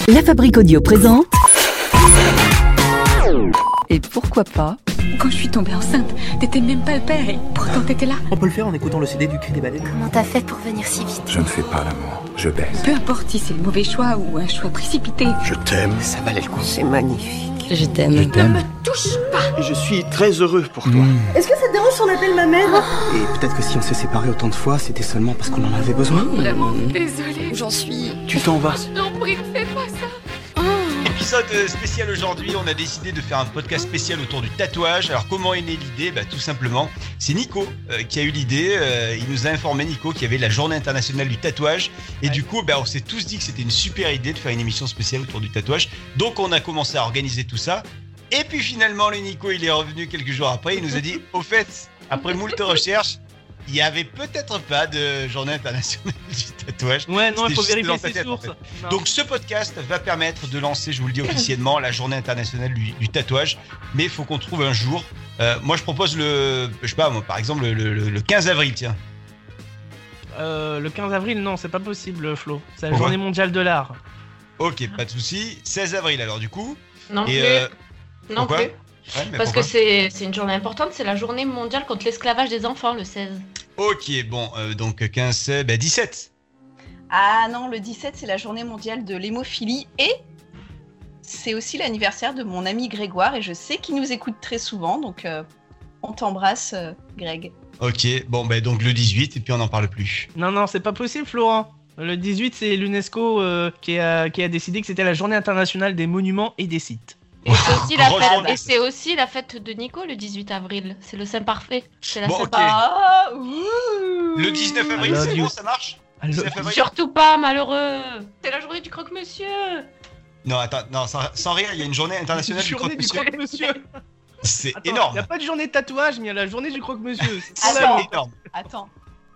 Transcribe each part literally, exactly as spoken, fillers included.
La Fabrique Audio présente. Et pourquoi pas? Quand je suis tombée enceinte, t'étais même pas le père et pourtant t'étais là. On peut le faire en écoutant le C D du Cri des baleines. Comment t'as fait pour venir si vite? Je ne fais pas l'amour, je baise. Peu importe si c'est le mauvais choix ou un choix précipité. Je t'aime. Ça valait le coup. C'est magnifique. Je t'aime. Je t'aime. Ne me touche pas. Et je suis très heureux pour toi. Mmh. Est-ce que ça te dérange si on appelle ma mère? Et peut-être que si on s'est séparés autant de fois, c'était seulement parce qu'on en avait besoin. Vraiment désolée. J'en suis... Tu t'en vas. Non, prie, fais pas ça. Épisode spécial aujourd'hui, on a décidé de faire un podcast spécial autour du tatouage. Alors comment est née l'idée? Bah, tout simplement, c'est Nico euh, qui a eu l'idée. Euh, il nous a informé, Nico, qu'il y avait la journée internationale du tatouage. Et ouais. Du coup, bah, on s'est tous dit que c'était une super idée de faire une émission spéciale autour du tatouage. Donc on a commencé à organiser tout ça. Et puis finalement, le Nico, il est revenu quelques jours après. Il nous a dit, au fait, après moult recherches, il y avait peut-être pas de journée internationale du tatouage. Ouais, non, C'était il faut juste vérifier dans ta ses tête, sources. en fait. Non. Donc ce podcast va permettre de lancer, je vous le dis officiellement, la journée internationale du, du tatouage. Mais il faut qu'on trouve un jour. Euh, moi, je propose le, je sais pas, moi, par exemple, le, le, le quinze avril, tiens. Euh, le quinze avril, non, c'est pas possible, Flo. C'est la Pourquoi? journée mondiale de l'art. Ok, pas de souci. seize avril, alors du coup. Non Et, plus. euh, non pourquoi? plus. Ouais, mais Parce pourquoi? que c'est, c'est une journée importante, c'est la journée mondiale contre l'esclavage des enfants, le seize. Ok, bon, euh, donc quinze, seize, bah dix-sept. Ah non, le dix-sept, c'est la journée mondiale de l'hémophilie et c'est aussi l'anniversaire de mon ami Grégoire et je sais qu'il nous écoute très souvent, donc euh, on t'embrasse, euh, Greg. Ok, bon, bah donc le dix-huit et puis on n'en parle plus. Non, non, c'est pas possible, Florent. Le dix-huit, c'est l'UNESCO euh, qui, a, qui a décidé que c'était la journée internationale des monuments et des sites. Et c'est, aussi la Grosse fête, journée. et c'est aussi la fête de Nico le dix-huit avril. C'est le Saint parfait. C'est la Bon, Saint ok. Ah, ouh. Le dix-neuf avril, I love c'est you. bon, ça marche? I love dix-neuf avril? Surtout pas, malheureux. C'est la journée du croque-monsieur. Non, attends, non, sans, sans rire, il y a une journée internationale du journée du croque-monsieur. croque-monsieur. C'est Attends, énorme. Il n'y a pas de journée de tatouage, mais il y a la journée du croque-monsieur. C'est Ah, trop la non. liste. énorme. Attends,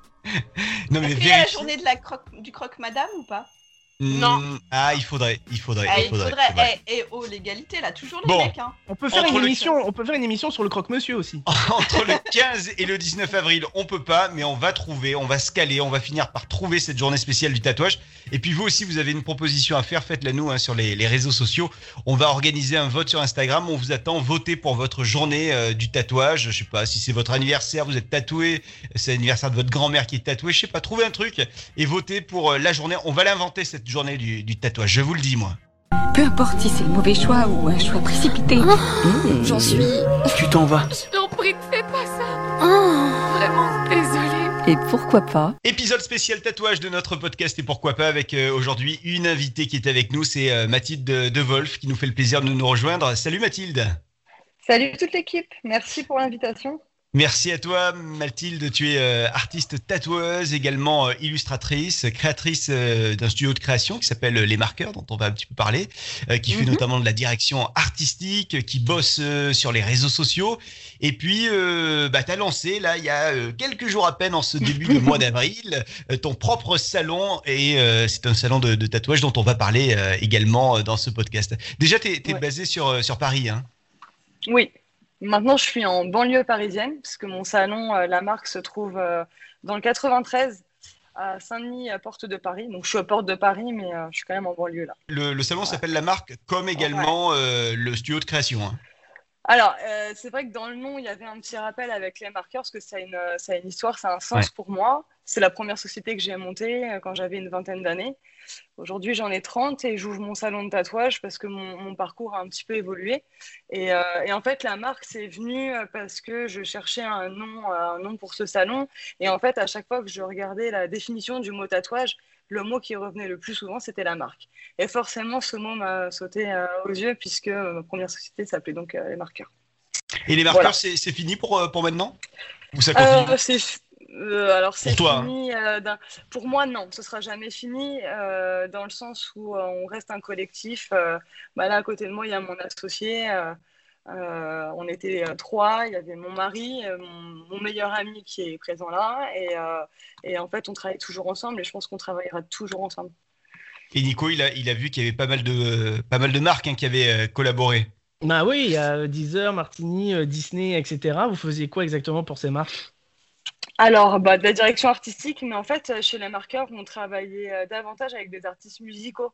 Non, mais est-ce qu'il y a la vérifie. journée de la croque, du croque-madame ou pas? Non. Hmm, Ah, il faudrait, il faudrait, Ah, il faudrait. c'est faudrait, vrai. eh, eh, oh, l'égalité, là, toujours les Bon. mecs, hein. On peut faire Entre une le- émission. On peut faire une émission sur le croque-monsieur aussi. Entre le quinze et le dix-neuf avril, on peut pas, mais on va trouver, on va se caler, on va finir par trouver cette journée spéciale du tatouage. Et puis vous aussi, vous avez une proposition à faire, faites-la nous hein, sur les, les réseaux sociaux. On va organiser un vote sur Instagram, on vous attend, votez pour votre journée euh, du tatouage. Je sais pas, si c'est votre anniversaire, vous êtes tatoué, c'est l'anniversaire de votre grand-mère qui est tatouée, je sais pas, trouvez un truc et votez pour euh, la journée. On va l'inventer cette journée du, du tatouage, je vous le dis moi. Peu importe si c'est le mauvais choix ou un choix précipité. Mmh, J'en suis... Tu t'en vas. Non, prie, fais pas ça. Oh. Vraiment désolée. Et pourquoi pas? Épisode spécial tatouage de notre podcast et pourquoi pas avec euh, aujourd'hui une invitée qui est avec nous, c'est euh, Mathilde de, de Wolf qui nous fait le plaisir de nous rejoindre. Salut Mathilde. Salut toute l'équipe, merci pour l'invitation. Merci à toi Mathilde, tu es euh, artiste tatoueuse, également euh, illustratrice, créatrice euh, d'un studio de création qui s'appelle Les Marqueurs, dont on va un petit peu parler, euh, qui fait Mhm. notamment de la direction artistique, qui bosse euh, sur les réseaux sociaux. Et puis, euh, bah, tu as lancé, là, il y a euh, quelques jours à peine, en ce début de mois d'avril, euh, ton propre salon. Et euh, c'est un salon de, de tatouage dont on va parler euh, également euh, dans ce podcast. Déjà, tu es Ouais. basé sur, euh, sur Paris, hein? Oui, maintenant je suis en banlieue parisienne, parce que mon salon, euh, la marque, se trouve euh, dans le quatre-vingt-treize, à Saint-Denis, à Porte de Paris. Donc je suis à Porte de Paris, mais euh, je suis quand même en banlieue là. Le, le salon Ouais. s'appelle La Marque, comme également euh, le studio de création, hein. Alors, euh, c'est vrai que dans le nom, il y avait un petit rappel avec les marqueurs, parce que ça a une, euh, ça a une histoire, ça a un sens Ouais. pour moi. C'est la première société que j'ai montée euh, quand j'avais une vingtaine d'années. Aujourd'hui, j'en ai trente et j'ouvre mon salon de tatouage parce que mon, mon parcours a un petit peu évolué. Et, euh, et en fait, la marque, c'est venu euh, parce que je cherchais un nom, euh, un nom pour ce salon. Et en fait, à chaque fois que je regardais la définition du mot tatouage, le mot qui revenait le plus souvent, c'était la marque. Et forcément, ce mot m'a sauté euh, aux yeux puisque euh, ma première société s'appelait donc euh, Les Marqueurs. Et les marqueurs, Voilà. c'est, c'est fini pour, euh, pour maintenant? Ou ça continue? Euh, c'est f- euh, alors c'est Pour toi, fini. euh, d'un- Pour moi, non, ce sera jamais fini euh, dans le sens où euh, on reste un collectif. euh, bah là, à côté de moi, il y a mon associé. euh, euh, on était euh, trois. Il y avait mon mari, euh, mon, mon meilleur ami qui est présent là, et, euh, et en fait, on travaille toujours ensemble. Et je pense qu'on travaillera toujours ensemble. Et Nico, il a, il a vu qu'il y avait pas mal de, pas mal de marques hein, qui avaient euh, collaboré. Bah oui, il y a Deezer, Martini, euh, Disney, et cetera. Vous faisiez quoi exactement pour ces marques? Alors, bah, de la direction artistique, mais en fait, chez les marqueurs, on travaillait euh, davantage avec des artistes musicaux.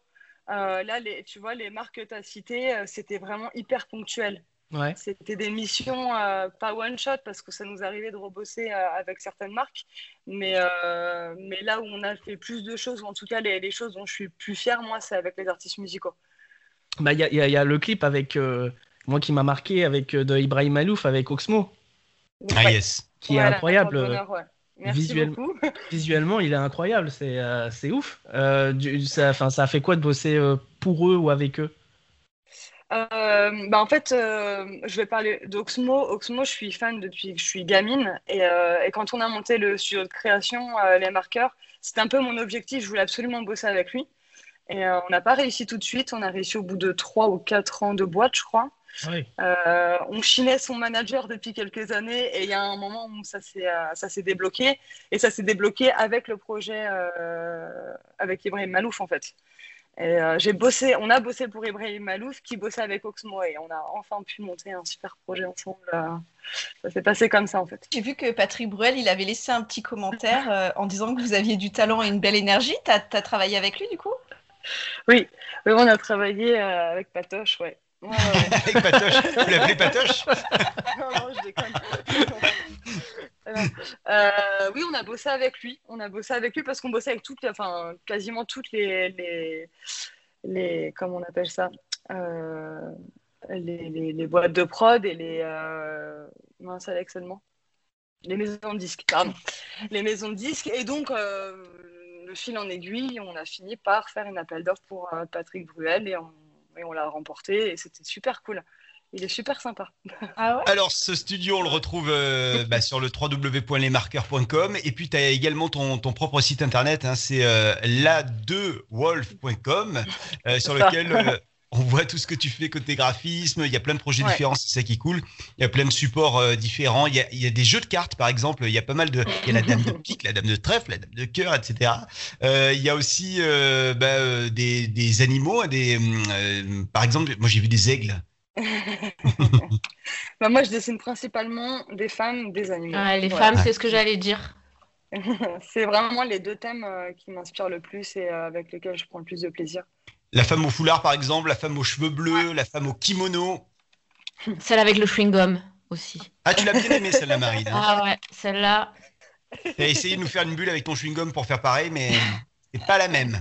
Euh, là, les, tu vois, les marques que tu as citées, euh, c'était vraiment hyper ponctuel. Ouais. C'était des missions, euh, pas one shot, parce que ça nous arrivait de rebosser euh, avec certaines marques. Mais, euh, mais là où on a fait plus de choses, ou en tout cas les, les choses dont je suis plus fière, moi, c'est avec les artistes musicaux. Bah, il y a, y a- y a le clip avec, euh, moi qui m'a marqué, avec euh, de Ibrahim Malouf, avec Oxmo, Ah Ouais. yes. qui est Ouais, la incroyable. porte-bonheur, ouais. Merci Visuel- beaucoup. Visuellement, il est incroyable, c'est euh, c'est ouf. Euh, du- ça, 'fin, ça a fait quoi de bosser euh, pour eux ou avec eux? Euh, bah en fait, euh, je vais parler d'Oxmo. Oxmo, je suis fan depuis que je suis gamine. Et, euh, et quand on a monté le studio de création, euh, Les Marqueurs, c'était un peu mon objectif. Je voulais absolument bosser avec lui. Et euh, on n'a pas réussi tout de suite. On a réussi au bout de trois ou quatre ans de boîte, je crois. Oui. Euh, on chinait son manager depuis quelques années. Et il y a un moment où ça s'est euh, ça s'est débloqué. Et ça s'est débloqué avec le projet euh, avec Ibrahim Malouf, en fait. Et euh, j'ai bossé, on a bossé pour Ibrahim Malouf qui bossait avec Oxmo et on a enfin pu monter un super projet ensemble. euh, Ça s'est passé comme ça en fait. J'ai vu que Patrick Bruel, il avait laissé un petit commentaire euh, en disant que vous aviez du talent et une belle énergie. T'as, t'as travaillé avec lui du coup? Oui, oui, on a travaillé euh, avec Patoche, ouais. Ouais, ouais, ouais. Avec Patoche. Vous l'appelez Patoche? Non, non, je déconne. Alors, euh, oui, on a bossé avec lui. On a bossé avec lui parce qu'on bossait avec toutes, les- enfin, quasiment toutes les, les, les, comment on appelle ça, Euh, les, les, les boîtes de prod et les, euh, mince, Alex, seulement. Les maisons de disques, pardon. Les maisons de disques. Et donc, euh, le fil en aiguille, on a fini par faire une appel d'offres pour euh, Patrick Bruel et on, et on l'a remporté et c'était super cool. Il est super sympa. Ah ouais? Alors, ce studio, on le retrouve euh, bah, sur le w w w point les marqueurs point com. Et puis, tu as également ton, ton propre site internet, hein, c'est euh, la deux wolf point com, euh, sur C'est ça. lequel euh, on voit tout ce que tu fais côté graphisme. Il y a plein de projets Ouais. différents, c'est ça qui est cool. Il y a plein de supports euh, différents. Il y, a, il y a des jeux de cartes, par exemple. Il y a pas mal de. Il y a la dame de pique, la dame de trèfle, la dame de cœur, et cetera. Euh, il y a aussi euh, bah, euh, des, des animaux. Des, euh, par exemple, moi, j'ai vu des aigles. Bah, moi, je dessine principalement des femmes, des animaux. Ouais, les Voilà. femmes, c'est ce que j'allais dire. C'est vraiment les deux thèmes euh, qui m'inspirent le plus et euh, avec lesquels je prends le plus de plaisir. La femme au foulard, par exemple, la femme aux cheveux bleus, la femme au kimono. Celle avec le chewing-gum aussi. Ah, tu l'as bien aimée, celle-là, Marine. Hein. Ah ouais, celle-là. T'as essayé de nous faire une bulle avec ton chewing-gum pour faire pareil, mais c'est pas la même.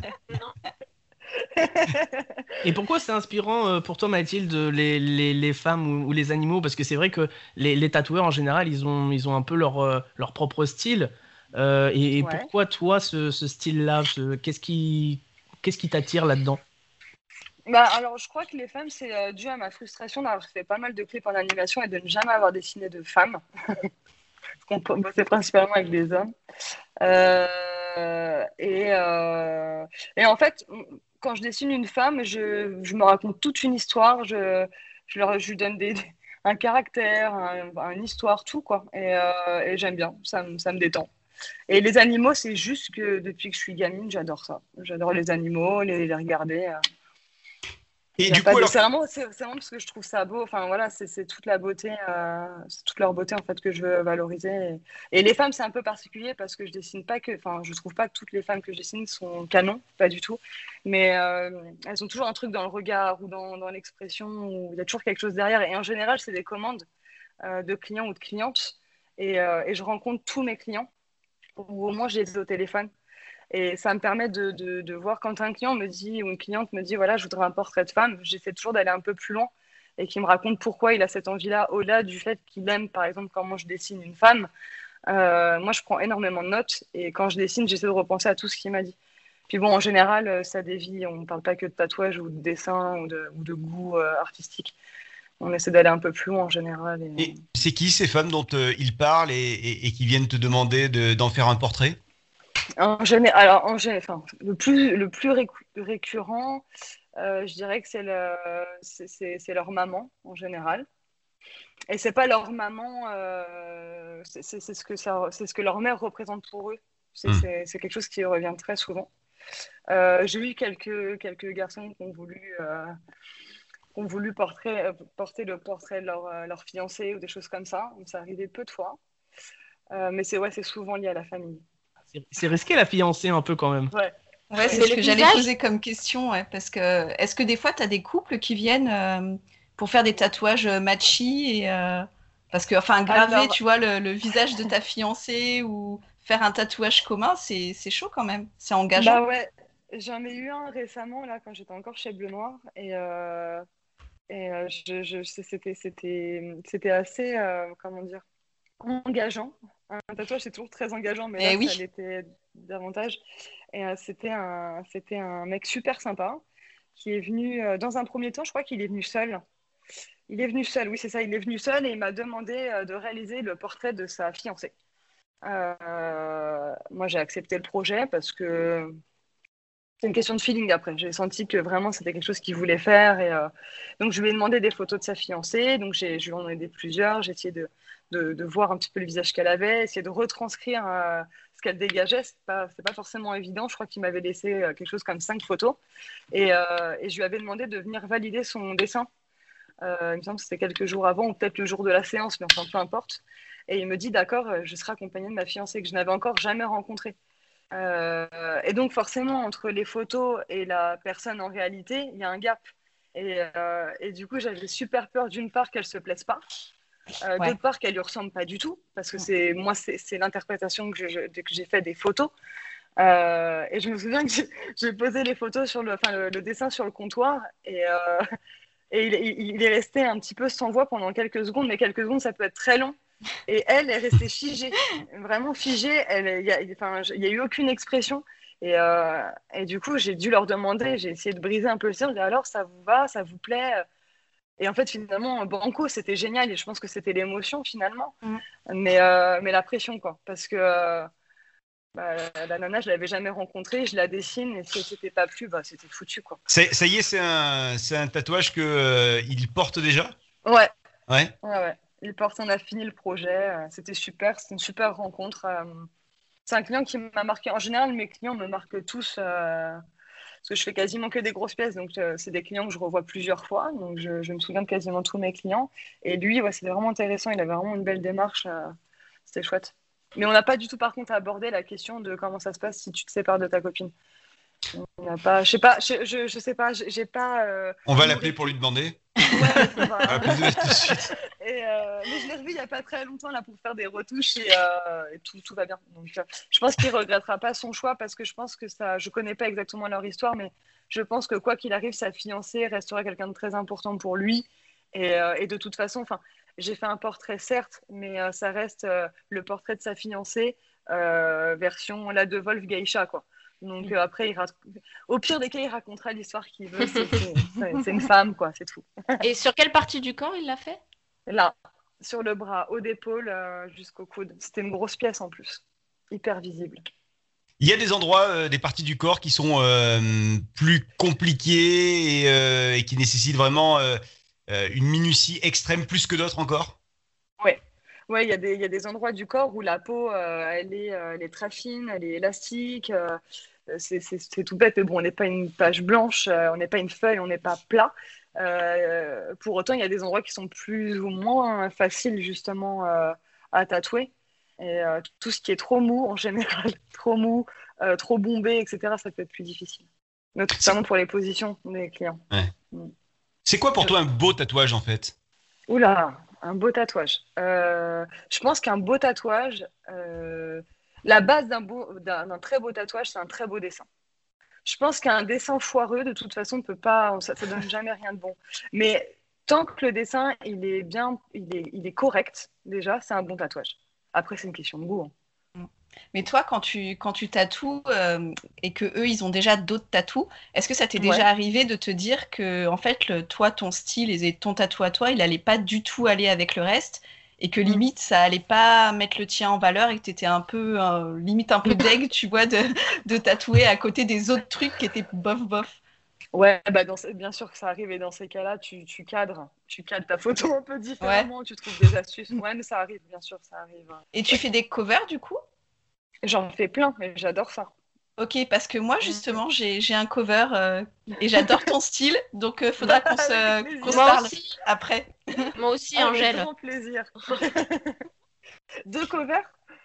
Et pourquoi c'est inspirant euh, pour toi, Mathilde, les, les, les femmes ou, ou les animaux? Parce que c'est vrai que les, les tatoueurs, en général, ils ont, ils ont un peu leur, euh, leur propre style. Euh, et et Ouais. pourquoi, toi, ce, ce style-là? ce- Qu'est-ce qui, qu'est-ce qui t'attire là-dedans? Bah, alors, je crois que les femmes, c'est euh, dû à ma frustration d'avoir fait pas mal de clips en animation et de ne jamais avoir dessiné de femmes. Parce qu'on peut- bossait principalement avec des hommes. Euh, et, euh, et en fait, quand je dessine une femme, je, je me raconte toute une histoire. Je, je, leur, je lui donne des, un caractère, un, une histoire, tout, quoi. Et, euh, et j'aime bien, ça, me- ça me détend. Et les animaux, c'est juste que depuis que je suis gamine, j'adore ça. J'adore les animaux, les, les regarder. euh. Et Y a du pas coup, de- alors, C'est vraiment, c'est, c'est vraiment parce que je trouve ça beau. Enfin voilà, c'est, c'est toute la beauté, euh, c'est toute leur beauté en fait que je veux valoriser. Et, et les femmes, c'est un peu particulier parce que je dessine pas que, enfin, je trouve pas que toutes les femmes que je dessine sont canon, pas du tout. Mais euh, elles ont toujours un truc dans le regard ou dans, dans l'expression où il y a toujours quelque chose derrière. Et en général, c'est des commandes euh, de clients ou de clientes. Et, euh, et je rencontre tous mes clients ou au moins je les ai au téléphone. Et ça me permet de, de, de voir quand un client me dit ou une cliente me dit voilà, je voudrais un portrait de femme, j'essaie toujours d'aller un peu plus loin et qu'il me raconte pourquoi il a cette envie-là, au-delà du fait qu'il aime, par exemple, comment je dessine une femme. Euh, moi, je prends énormément de notes et quand je dessine, j'essaie de repenser à tout ce qu'il m'a dit. Puis bon, en général, euh, ça dévie, on ne parle pas que de tatouage ou de dessin ou de, ou de goût euh, artistique. On essaie d'aller un peu plus loin en général. Et... et c'est qui ces femmes dont euh, ils parlent et, et, et qui viennent te demander de, d'en faire un portrait? En géné- alors, en gé- enfin, le plus, le plus récu- récurrent, euh, je dirais que c'est, le, c'est, c'est, c'est leur maman, en général. Et c'est pas leur maman, euh, c'est, c'est, c'est ce que ça, c'est ce que leur mère représente pour eux. C'est, Mm. c'est, c'est quelque chose qui revient très souvent. Euh, j'ai eu quelques, quelques garçons qui ont voulu, euh, qui ont voulu portrer, porter le portrait de leur, euh, leur fiancé ou des choses comme ça. Ça arrivait peu de fois. Euh, mais c'est, ouais, c'est souvent lié à la famille. C'est c'est risqué la fiancée un peu quand même. Ouais. Ouais, c'est Mais ce le que j'allais visage poser comme question, ouais, parce que est-ce que des fois tu as des couples qui viennent euh, pour faire des tatouages euh, matchy et euh, parce que enfin graver, Alors- tu vois, le, le visage de ta fiancée ou faire un tatouage commun, c'est c'est chaud quand même, c'est engageant. Bah ouais, j'en ai eu un récemment, là, quand j'étais encore chez Bleu Noir. Et, euh, et euh, je, je, c'était, c'était, c'était assez, euh, comment dire, engageant. Un tatouage, c'est toujours très engageant, mais Eh là, oui. ça l'était davantage. Et euh, c'était un, c'était un mec super sympa qui est venu, euh, dans un premier temps, je crois qu'il est venu seul. Il est venu seul, oui, c'est ça, il est venu seul et il m'a demandé euh, de réaliser le portrait de sa fiancée. Euh, moi, j'ai accepté le projet parce que c'est une question de feeling après. J'ai senti que vraiment c'était quelque chose qu'il voulait faire. Et, euh, donc, je lui ai demandé des photos de sa fiancée. Donc, j'ai, je lui en ai aidé plusieurs. J'ai essayé de, de, de voir un petit peu le visage qu'elle avait, essayer de retranscrire euh, ce qu'elle dégageait. Ce n'est pas, c'est pas forcément évident. Je crois qu'il m'avait laissé euh, quelque chose comme cinq photos. Et, euh, et je lui avais demandé de venir valider son dessin. Euh, il me semble que c'était quelques jours avant ou peut-être le jour de la séance, mais enfin, peu importe. Et il me dit, d'accord, je serai accompagnée de ma fiancée que je n'avais encore jamais rencontrée. Euh, et donc, forcément, entre les photos et la personne en réalité, il y a un gap. Et, euh, et du coup, j'avais super peur, d'une part, qu'elle ne se plaise pas, euh, Ouais. d'autre part, qu'elle ne lui ressemble pas du tout, parce que c'est, moi, c'est, c'est l'interprétation que, je, que j'ai fait des photos. Euh, et je me souviens que j'ai, j'ai posé les photos sur le, enfin, le, le dessin sur le comptoir, et, euh, et il, il, il est resté un petit peu sans voix pendant quelques secondes, mais quelques secondes, ça peut être très long. Et elle est restée figée, vraiment figée. Il n'y a, enfin, y a eu aucune expression. Et, euh, et du coup, j'ai dû leur demander, j'ai essayé de briser un peu le cercle. J'ai dit, alors, ça vous va, ça vous plaît? Et en fait, finalement, banco, c'était génial. Et je pense que c'était l'émotion, finalement. Mm. Mais, euh, mais la pression, quoi. Parce que euh, bah, la nana, je ne l'avais jamais rencontrée. Je la dessine. Et si elle ne s'était pas plu, bah, c'était foutu, quoi. C'est- Ça y est, c'est un, c'est un tatouage que euh, il porte déjà? Ouais. Ouais. Ouais, ouais. Il porte, on a fini le projet. euh, C'était super. C'était une super rencontre. euh, C'est un client qui m'a marqué. En général, mes clients me marquent tous euh, parce que je fais quasiment que des grosses pièces. Donc, euh, c'est des clients que je revois plusieurs fois. Donc, je, je me souviens de quasiment tous mes clients. Et lui, ouais, c'était vraiment intéressant. Il avait vraiment une belle démarche. euh, C'était chouette. Mais on n'a pas du tout, par contre, abordé la question de comment ça se passe si tu te sépares de ta copine. On n'a pas. Je sais pas. Je, je, je sais pas. J'ai j'ai pas. euh, On va nourri- l'appeler pour lui demander. Ouais, on va- On va l'appeler tout de suite. Et euh, mais je l'ai revu il n'y a pas très longtemps là pour faire des retouches et, euh, et tout, tout va bien. Donc, euh, je pense qu'il ne regrettera pas son choix parce que je pense que ça. Je ne connais pas exactement leur histoire, mais je pense que quoi qu'il arrive, sa fiancée restera quelqu'un de très important pour lui. Et, euh, et de toute façon, enfin, j'ai fait un portrait certes, mais euh, ça reste euh, le portrait de sa fiancée euh, version la de Wolf Geisha, quoi. Donc euh, après, il ra- au pire des cas, il racontera l'histoire qu'il veut. C'est, c'est, c'est- c'est une femme, quoi, c'est tout. Et sur quelle partie du corps il l'a fait? Là, sur le bras, haut d'épaule euh, jusqu'au coude. C'était une grosse pièce en plus, hyper visible. Il y a des endroits, euh, des parties du corps qui sont euh, plus compliquées et, euh, et qui nécessitent vraiment euh, euh, une minutie extrême plus que d'autres encore. Ouais, ouais, il y a des, il y a des endroits du corps où la peau, euh, elle est, euh, elle est très fine, elle est élastique. euh, c'est, c'est, c'est tout bête, mais bon, on n'est pas une page blanche, euh, on n'est pas une feuille, on n'est pas plat. Euh, pour autant, il y a des endroits qui sont plus ou moins faciles justement euh, à tatouer. Et euh, tout ce qui est trop mou, en général, trop mou, euh, trop bombé, et cetera, ça peut être plus difficile. Notamment pour les positions des clients. C'est quoi pour toi un beau tatouage en fait? Oula, un beau tatouage. Euh, je pense qu'un beau tatouage, euh, la base d'un, beau, d'un, d'un très beau tatouage, c'est un très beau dessin. Je pense qu'un dessin foireux, de toute façon, ne peut pas, ça ne donne jamais rien de bon. Mais tant que le dessin, il est bien, il est, il est correct, déjà, c'est un bon tatouage. Après, c'est une question de goût. Hein. Mais toi, quand tu, quand tu tatoues euh, et que eux, ils ont déjà d'autres tatous, est-ce que ça t'est Ouais. déjà arrivé de te dire que, en fait, le, toi, ton style et ton tatou à toi, il allait pas du tout aller avec le reste et que limite, ça allait pas mettre le tien en valeur et que t'étais un peu, euh, limite un peu deg, tu vois, de, de tatouer à côté des autres trucs qui étaient bof bof. Ouais, bah dans, ce- bien sûr que ça arrive et dans ces cas-là, tu, tu cadres, tu cadres ta photo un peu différemment, tu trouves des astuces. Ouais, mais ça arrive, bien sûr, ça arrive. Et tu fais des covers, du coup? J'en fais plein et j'adore ça. Ok, parce que moi, justement, j'ai, j'ai un cover euh, et j'adore ton style, donc il faudra qu'on se, Avec plaisir. qu'on se Moi parle aussi. après. Moi aussi, Avec Angèle. grand plaisir. Deux covers?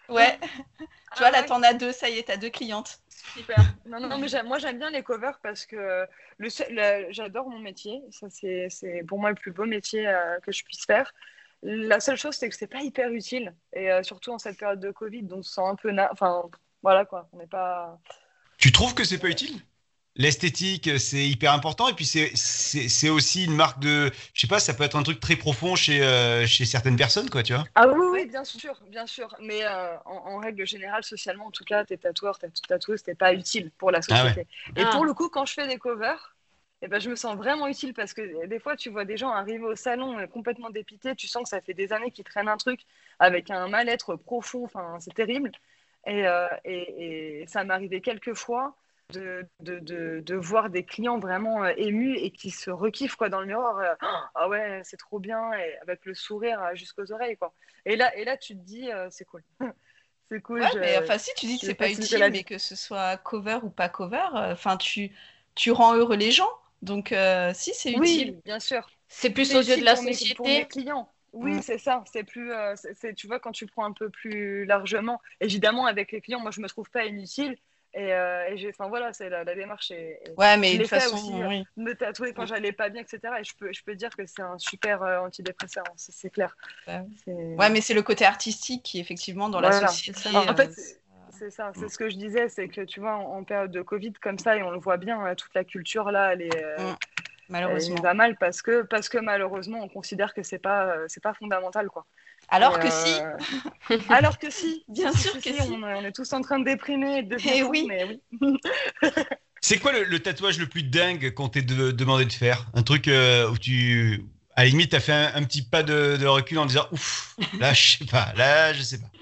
Ouais. Tu vois, Ah là, ouais. t'en as deux, ça y est, t'as deux clientes. Super. Non, non, non, mais j'aime- moi j'aime bien les covers parce que le, seul- le- j'adore mon métier. Ça, c'est, c'est pour moi le plus beau métier euh, que je puisse faire. La seule chose, c'est que c'est pas hyper utile. Et euh, surtout en cette période de Covid, donc on se sent un peu. Na... Enfin, voilà quoi. On n'est pas. Tu trouves que c'est pas utile? L'esthétique, c'est hyper important. Et puis, c'est, c'est, c'est aussi une marque de. Je sais pas, ça peut être un truc très profond chez, euh, chez certaines personnes, quoi, tu vois. Ah oui, oui, bien sûr, bien sûr. Mais euh, en, en règle générale, socialement, en tout cas, t'es tatoueur, t'es tatoueuse, t'es pas utile pour la Ah ouais. société. Et Ah. pour le coup, quand je fais des covers, eh ben, je me sens vraiment utile parce que des fois, tu vois des gens arriver au salon euh, complètement dépités, tu sens que ça fait des années qu'ils traînent un truc avec un mal-être profond, enfin, c'est terrible. Et, euh, et, et ça m'est arrivé quelques fois de, de, de, de voir des clients vraiment euh, émus et qui se rekiffent quoi, dans le miroir. euh, ah ouais, c'est trop bien, et avec le sourire euh, jusqu'aux oreilles. Quoi. Et, là, et là, tu te dis, euh, c'est cool. C'est cool. Ouais, je- mais enfin, si tu dis que je c'est vais pas faciliter utile, la mais vie. que ce soit cover ou pas cover, euh, enfin, tu, tu rends heureux les gens. Donc, euh, si, c'est utile. Oui, bien sûr. C'est plus C'est aux yeux de utile la pour mes, pour mes société. clients. Oui, Mm. c'est ça. C'est plus, euh, c'est, c'est- tu vois, quand tu prends un peu plus largement, évidemment, avec les clients, moi, je me trouve pas inutile. Et, euh, et j'ai, enfin voilà, c'est la, la démarche. Et, et Ouais, mais je de l'ai toute fait façon, aussi, euh, oui. me tatouer quand Mm. j'allais pas bien, et cetera. Et je peux, je peux dire que c'est un super euh, antidépresseur, hein, c'est, c'est clair. Ouais. C'est... Ouais, mais c'est le côté artistique qui, effectivement, dans la Voilà, société. c'est ça. En fait, euh, c'est c'est ça, c'est ce que je disais, c'est que tu vois, en, en période de Covid comme ça, et on le voit bien, euh, toute la culture là, elle est, euh, Mm. elle malheureusement. va mal parce que, parce que malheureusement, on considère que c'est pas, euh, c'est pas fondamental, quoi. Alors Et, que euh, si, alors que si, bien si, sûr si, que si, si. on, on est tous en train de déprimer et de devenir Eh fous, oui. mais oui. C'est quoi le, le tatouage le plus dingue qu'on t'ait de- demandé de faire? Un truc euh, où tu. À la limite, t'as fait un, un petit pas de, de recul en disant ouf, là, je sais pas, là, je sais pas.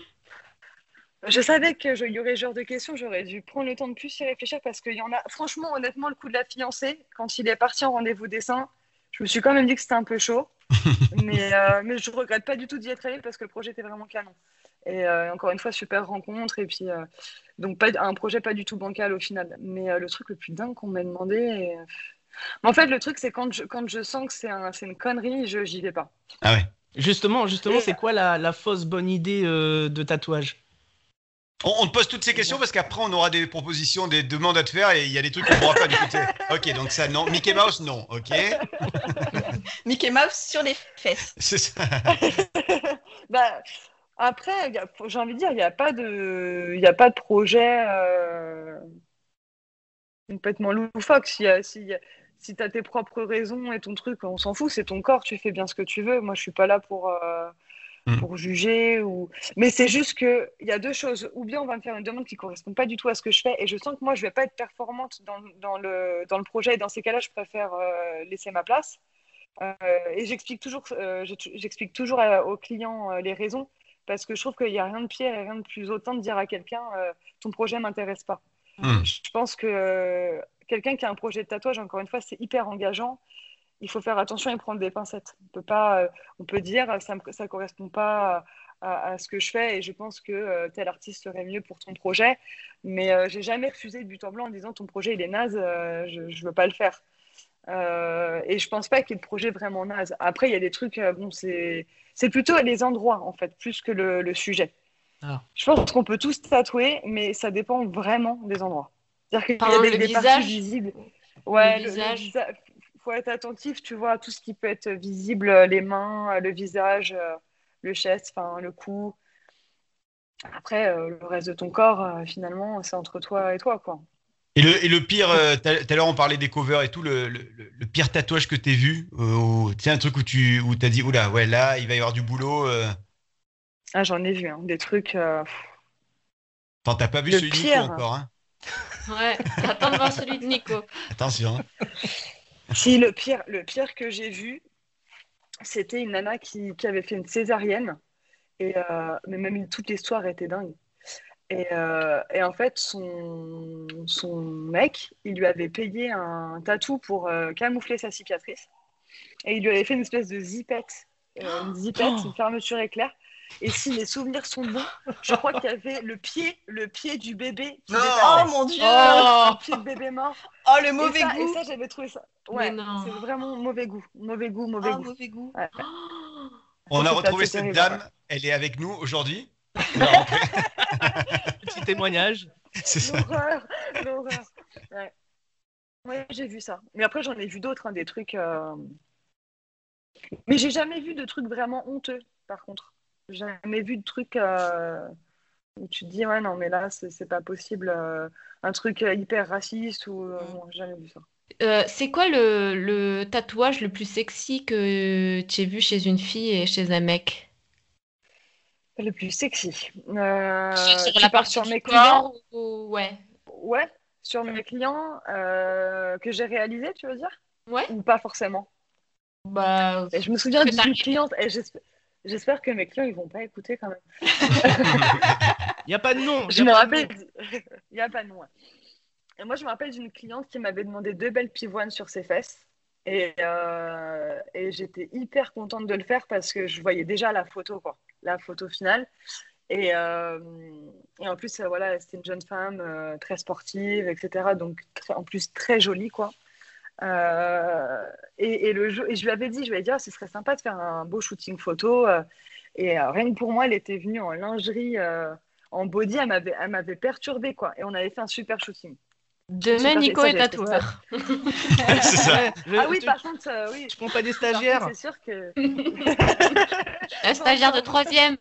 Je savais qu'il y aurait ce genre de questions, j'aurais dû prendre le temps de plus y réfléchir parce qu'il y en a, franchement, honnêtement, le coup de la fiancée, quand il est parti en rendez-vous dessin, je me suis quand même dit que c'était un peu chaud, mais, euh, mais je regrette pas du tout d'y être allée parce que le projet était vraiment canon. Et euh, encore une fois, super rencontre, et puis euh, donc pas, un projet pas du tout bancal au final. Mais euh, le truc le plus dingue qu'on m'a demandé, et... mais en fait, le truc, c'est quand je, quand je sens que c'est un, c'est une connerie, je j'y vais pas. Ah ouais. Justement, justement, Et- c'est quoi la, la fausse bonne idée euh, de tatouage? On, on te pose toutes ces questions parce qu'après, on aura des propositions, des demandes à te faire et il y a des trucs qu'on pourra pas du coup. t'sais. Ok, donc ça, non. Mickey Mouse, non. Ok. Mickey Mouse sur les fesses. C'est ça. Bah, après, il y a- j'ai envie de dire, il n'y a pas de, il y a pas de projet euh, complètement loufoque. Si, euh, si, si tu as tes propres raisons et ton truc, on s'en fout, c'est ton corps, tu fais bien ce que tu veux. Moi, je suis pas là pour, euh, Mm. pour juger. Ou... Mais c'est juste qu'il y a deux choses. Ou bien on va me faire une demande qui ne correspond pas du tout à ce que je fais, et je sens que moi, je ne vais pas être performante dans, dans, le, dans le projet. Et dans ces cas-là, je préfère euh, laisser ma place. Euh, et j'explique toujours, euh, j'explique toujours à- aux clients euh, les raisons, parce que je trouve qu'il n'y a rien de pire et rien de plus autant de dire à quelqu'un euh, ton projet ne m'intéresse pas. Mm. Je pense que euh, quelqu'un qui a un projet de tatouage, encore une fois, c'est hyper engageant. Il faut faire attention et prendre des pincettes. On peut pas, euh, on peut dire ça ne correspond pas à, à, à ce que je fais, et je pense que euh, tel artiste serait mieux pour ton projet. Mais euh, j'ai jamais refusé de but en blanc en disant ton projet il est naze, euh, je ne veux pas le faire. Euh, et je pense pas qu'il y ait de projet vraiment naze. Après, il y a des trucs, euh, bon, c'est c'est plutôt les endroits, en fait, plus que le, le sujet. Ah. Je pense qu'on peut tous tatouer, mais ça dépend vraiment des endroits. C'est-à-dire qu'il y Par a des, le des visage. parties visibles. Ouais, Le le, le visage. visa- faut être attentif, tu vois, à tout ce qui peut être visible, euh, les mains, euh, le visage, euh, le chest, enfin, le cou. Après, euh, le reste de ton corps, euh, finalement, c'est entre toi et toi, quoi. Et le, et le pire, euh, tout à l'heure on parlait des covers et tout, le, le, le pire tatouage que t'aies vu, euh, tu sais, un truc où tu où t'as dit, oula, ouais, là, il va y avoir du boulot. euh. Ah, j'en ai vu, hein, des trucs. euh, Enfin, t'as pas vu Le celui de Nico pire. encore, hein. Ouais, attends de voir celui de Nico. Attention. hein. Si, le pire, le pire que j'ai vu, c'était une nana qui, qui avait fait une césarienne. Et, euh, mais même toute l'histoire était dingue. Et, euh, et en fait, son, son mec, il lui avait payé un tatou pour euh, camoufler sa cicatrice. Et il lui avait fait une espèce de zipette, euh, une zipette, une fermeture éclair. Et si mes souvenirs sont bons, je crois qu'il y avait le pied, le pied du bébé qui Non. dépassait. Oh mon dieu! Le pied de bébé mort. Oh le Et mauvais ça, goût! et ça, j'avais trouvé ça. Mais Ouais, non. c'est vraiment mauvais goût. Mauvais goût, mauvais Oh goût. mauvais goût! Ouais. On a c'était retrouvé assez cette terrible, dame, ouais. elle est avec nous aujourd'hui. Petit témoignage. C'est ça. L'horreur, l'horreur. Ouais. Ouais, j'ai vu ça. Mais après, j'en ai vu d'autres, hein, des trucs. euh, Mais j'ai jamais vu de trucs vraiment honteux, par contre. J'ai jamais vu de trucs euh, où tu te dis, ouais, non, mais là, c'est c'est pas possible. euh, Un truc euh, hyper raciste ou. euh, Non, j'ai jamais vu ça. Euh, c'est quoi le, le tatouage le plus sexy que tu aies vu chez une fille et chez un mec? Le plus sexy. Euh, Sur tu la parles partie sur du mes clients? corps ou... Ouais. Ouais, sur mes clients euh, que j'ai réalisés, tu veux dire? Ouais. Ou pas forcément? Bah, Et je me souviens que d'une t'arrives. cliente, et j'espère j'espère que mes clients ils vont pas écouter quand même. Il n'y a pas de nom. y Je a me pas de rappelle, nom. il n'y a pas de nom. Ouais. Et moi, je me rappelle d'une cliente qui m'avait demandé deux belles pivoines sur ses fesses. Et, euh, et j'étais hyper contente de le faire parce que je voyais déjà la photo, quoi, la photo finale. Et, euh, et en plus, euh, voilà, c'était une jeune femme euh, très sportive, et cetera. Donc, très- en plus, très jolie, quoi. Euh, et, et, le jeu, et je lui avais dit, je lui avais dit, ah, ce serait sympa de faire un beau shooting photo. euh, et euh, rien que pour moi, elle était venue en lingerie, euh, en body, elle m'avait, elle m'avait perturbée, quoi. Et on avait fait un super shooting. Demain, Super, Nico ça, est j'avais trouvé ça. tatoueur. C'est ça. Ouais, je- Ah oui, tu- par contre, euh, oui. je prends pas des Par contre, stagiaires. c'est sûr que. Un stagiaire de troisième.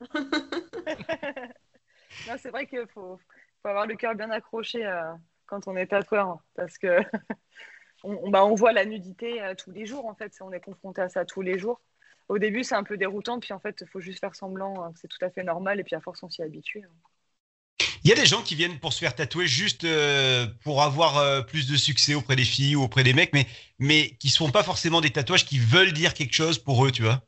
Non, c'est vrai qu'il faut, faut avoir le cœur bien accroché euh, quand on est tatoueur, hein, parce que on, on- bah, on voit la nudité euh, tous les jours, en fait. On est confronté à ça tous les jours. Au début, c'est un peu déroutant, puis en fait, il faut juste faire semblant hein, que c'est tout à fait normal, et puis à force, on s'y habitue. hein. Il y a des gens qui viennent pour se faire tatouer juste euh, pour avoir euh, plus de succès auprès des filles ou auprès des mecs, mais, mais qui ne sont pas forcément des tatouages qui veulent dire quelque chose pour eux, tu vois.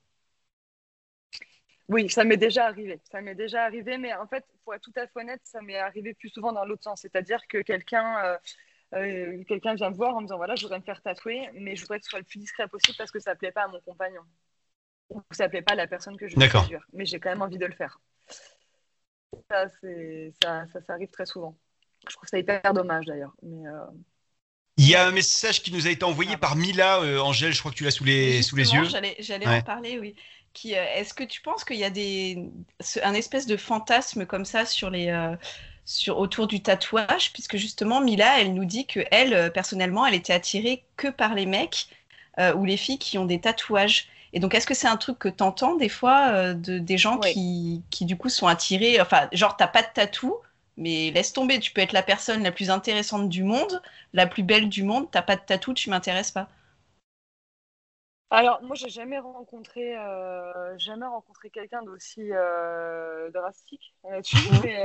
Oui, ça m'est déjà arrivé. Ça m'est déjà arrivé, mais en fait, pour être tout à fait honnête, ça m'est arrivé plus souvent dans l'autre sens. C'est-à-dire que quelqu'un euh, euh, quelqu'un vient me voir en me disant, voilà, je voudrais me faire tatouer, mais je voudrais que ce soit le plus discret possible parce que ça ne plaît pas à mon compagnon. Ou ça ne plaît pas à la personne que je veux D'accord. séduire. Mais j'ai quand même envie de le faire. Ça, c'est, ça, ça, ça arrive très souvent. Je trouve ça hyper dommage d'ailleurs. Mais, euh, Il y a un message qui nous a été envoyé par Mila, euh, Angèle, je crois que tu l'as sous les, sous les Justement, yeux. J'allais, j'allais Ouais. en parler, oui. Qui, euh, est-ce que tu penses qu'il y a des, ce- un espèce de fantasme comme ça sur les, euh, sur, autour du tatouage, puisque justement Mila, elle nous dit que elle, euh, personnellement, elle était attirée que par les mecs euh, ou les filles qui ont des tatouages. Et donc, est-ce que c'est un truc que t'entends des fois euh, de, des gens Oui. qui, qui du coup sont attirés, enfin, genre t'as pas de tatou, mais laisse tomber, tu peux être la personne la plus intéressante du monde, la plus belle du monde, t'as pas de tatou, tu m'intéresses pas. Alors, moi, j'ai jamais rencontré, euh, jamais rencontré quelqu'un d'aussi euh, drastique là-dessus, mais euh,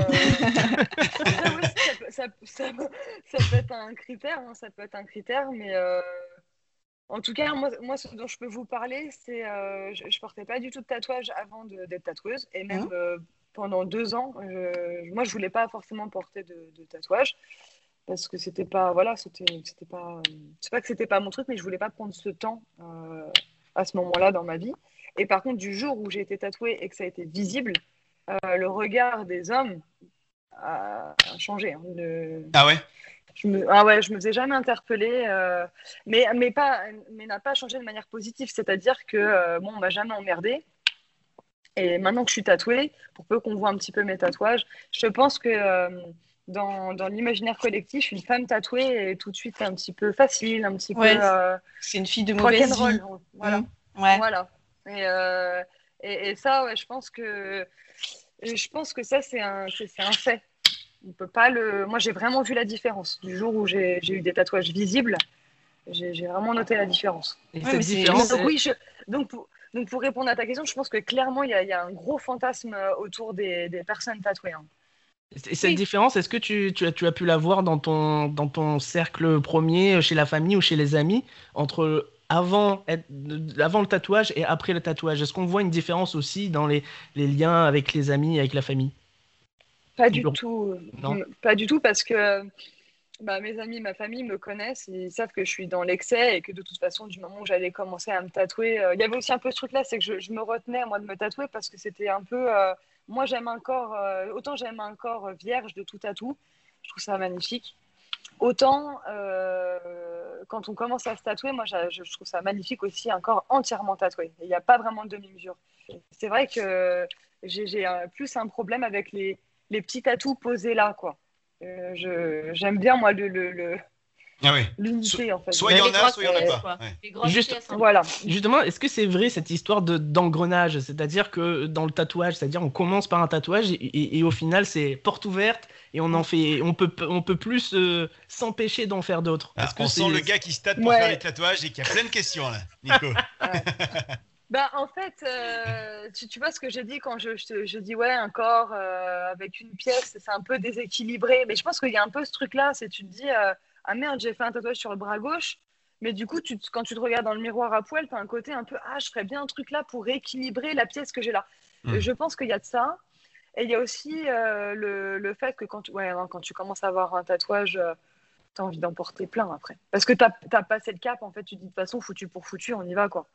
après, oui, ça, peut- ça, ça, ça peut être un critère, hein, ça peut être un critère, mais euh, en tout cas, moi, moi, ce dont je peux vous parler, c'est, euh, je, je portais pas du tout de tatouage avant de- d'être tatoueuse, et même Mhm. euh, pendant deux ans, je- moi, je voulais pas forcément porter de, de tatouage parce que c'était pas, voilà, c'était, c'était pas, c'est pas que c'était pas mon truc, mais je voulais pas prendre ce temps euh, à ce moment-là dans ma vie. Et par contre, du jour où j'ai été tatouée et que ça a été visible, euh, le regard des hommes a, a changé. hein. Le- Ah ouais? je me, ah ouais, je me faisais jamais interpeller, euh, mais, mais pas, mais n'a pas changé de manière positive. C'est-à-dire que euh, bon, on m'a jamais emmerdé. Et maintenant que je suis tatouée, pour peu qu'on voit un petit peu mes tatouages, je pense que euh, dans, dans l'imaginaire collectif, une femme tatouée est tout de suite un petit peu facile, un petit Ouais, peu euh, c'est une fille de mauvaise rock'n'roll. vie. Voilà. Mhm. Ouais. Voilà. Et, euh, et, et ça, ouais, je pense que je pense que ça, c'est un, c'est, c'est un fait. On peut pas le. Moi, j'ai vraiment vu la différence. Du jour où j'ai, j'ai eu des tatouages visibles, j'ai, j'ai vraiment noté la différence. Et Ouais, cette mais c'est- différence, Donc, elle- oui, je... donc, pour... donc pour répondre à ta question, je pense que clairement, il y a, il y a un gros fantasme euh, autour des, des personnes tatouées. hein. et cette Oui. différence, est-ce que tu, tu as, tu as pu la voir dans ton, dans ton cercle premier, chez la famille ou chez les amis, entre avant, être- avant le tatouage et après le tatouage? Est-ce qu'on voit une différence aussi dans les, les liens avec les amis, avec la famille? Pas du Bon. tout. Non. Pas du tout parce que bah, mes amis, ma famille me connaissent, ils savent que je suis dans l'excès et que de toute façon, du moment où j'allais commencer à me tatouer, euh, il y avait aussi un peu ce truc-là, c'est que je, je me retenais moi de me tatouer parce que c'était un peu, euh, moi j'aime un corps, euh, autant j'aime un corps vierge de tout tatou, je trouve ça magnifique. Autant euh, quand on commence à se tatouer, moi je, je trouve ça magnifique aussi un corps entièrement tatoué. Il n'y a pas vraiment de demi-mesure. C'est vrai que j'ai, j'ai euh, plus un problème avec les, les petits tatous posés là, quoi. Euh, je, j'aime bien, moi, le, le, le, Ah oui. l'unité, en fait. Soit il y en Les a, grosses soit il y en a pièces, pas. quoi. Ouais. Les grosses Juste- pièces, hein. Voilà. Justement, est-ce que c'est vrai cette histoire de, d'engrenage? C'est-à-dire que dans le tatouage, c'est-à-dire on commence par un tatouage et, et- et au final c'est porte ouverte et on en fait, on peut, on peut plus euh, s'empêcher d'en faire d'autres. Ah, Est-ce que on c'est- sent le gars qui se tâte pour Ouais. faire les tatouages et qui a plein de questions là, Nico. Bah, en fait, euh, tu, tu vois ce que j'ai dit quand je, je, je dis ouais, un corps euh, avec une pièce, c'est un peu déséquilibré. Mais je pense qu'il y a un peu ce truc-là, c'est tu te dis euh, ah merde, j'ai fait un tatouage sur le bras gauche, mais du coup, tu, te- quand tu te regardes dans le miroir à poil, tu as un côté un peu ah, je ferais bien un truc là pour rééquilibrer la pièce que j'ai là. Mm. Je pense qu'il y a de ça. Et il y a aussi euh, le, le fait que quand tu, ouais, non, quand tu commences à avoir un tatouage, euh, tu as envie d'en porter plein après. Parce que tu as passé le cap, en fait, tu te dis de toute façon, foutu pour foutu, on y va quoi.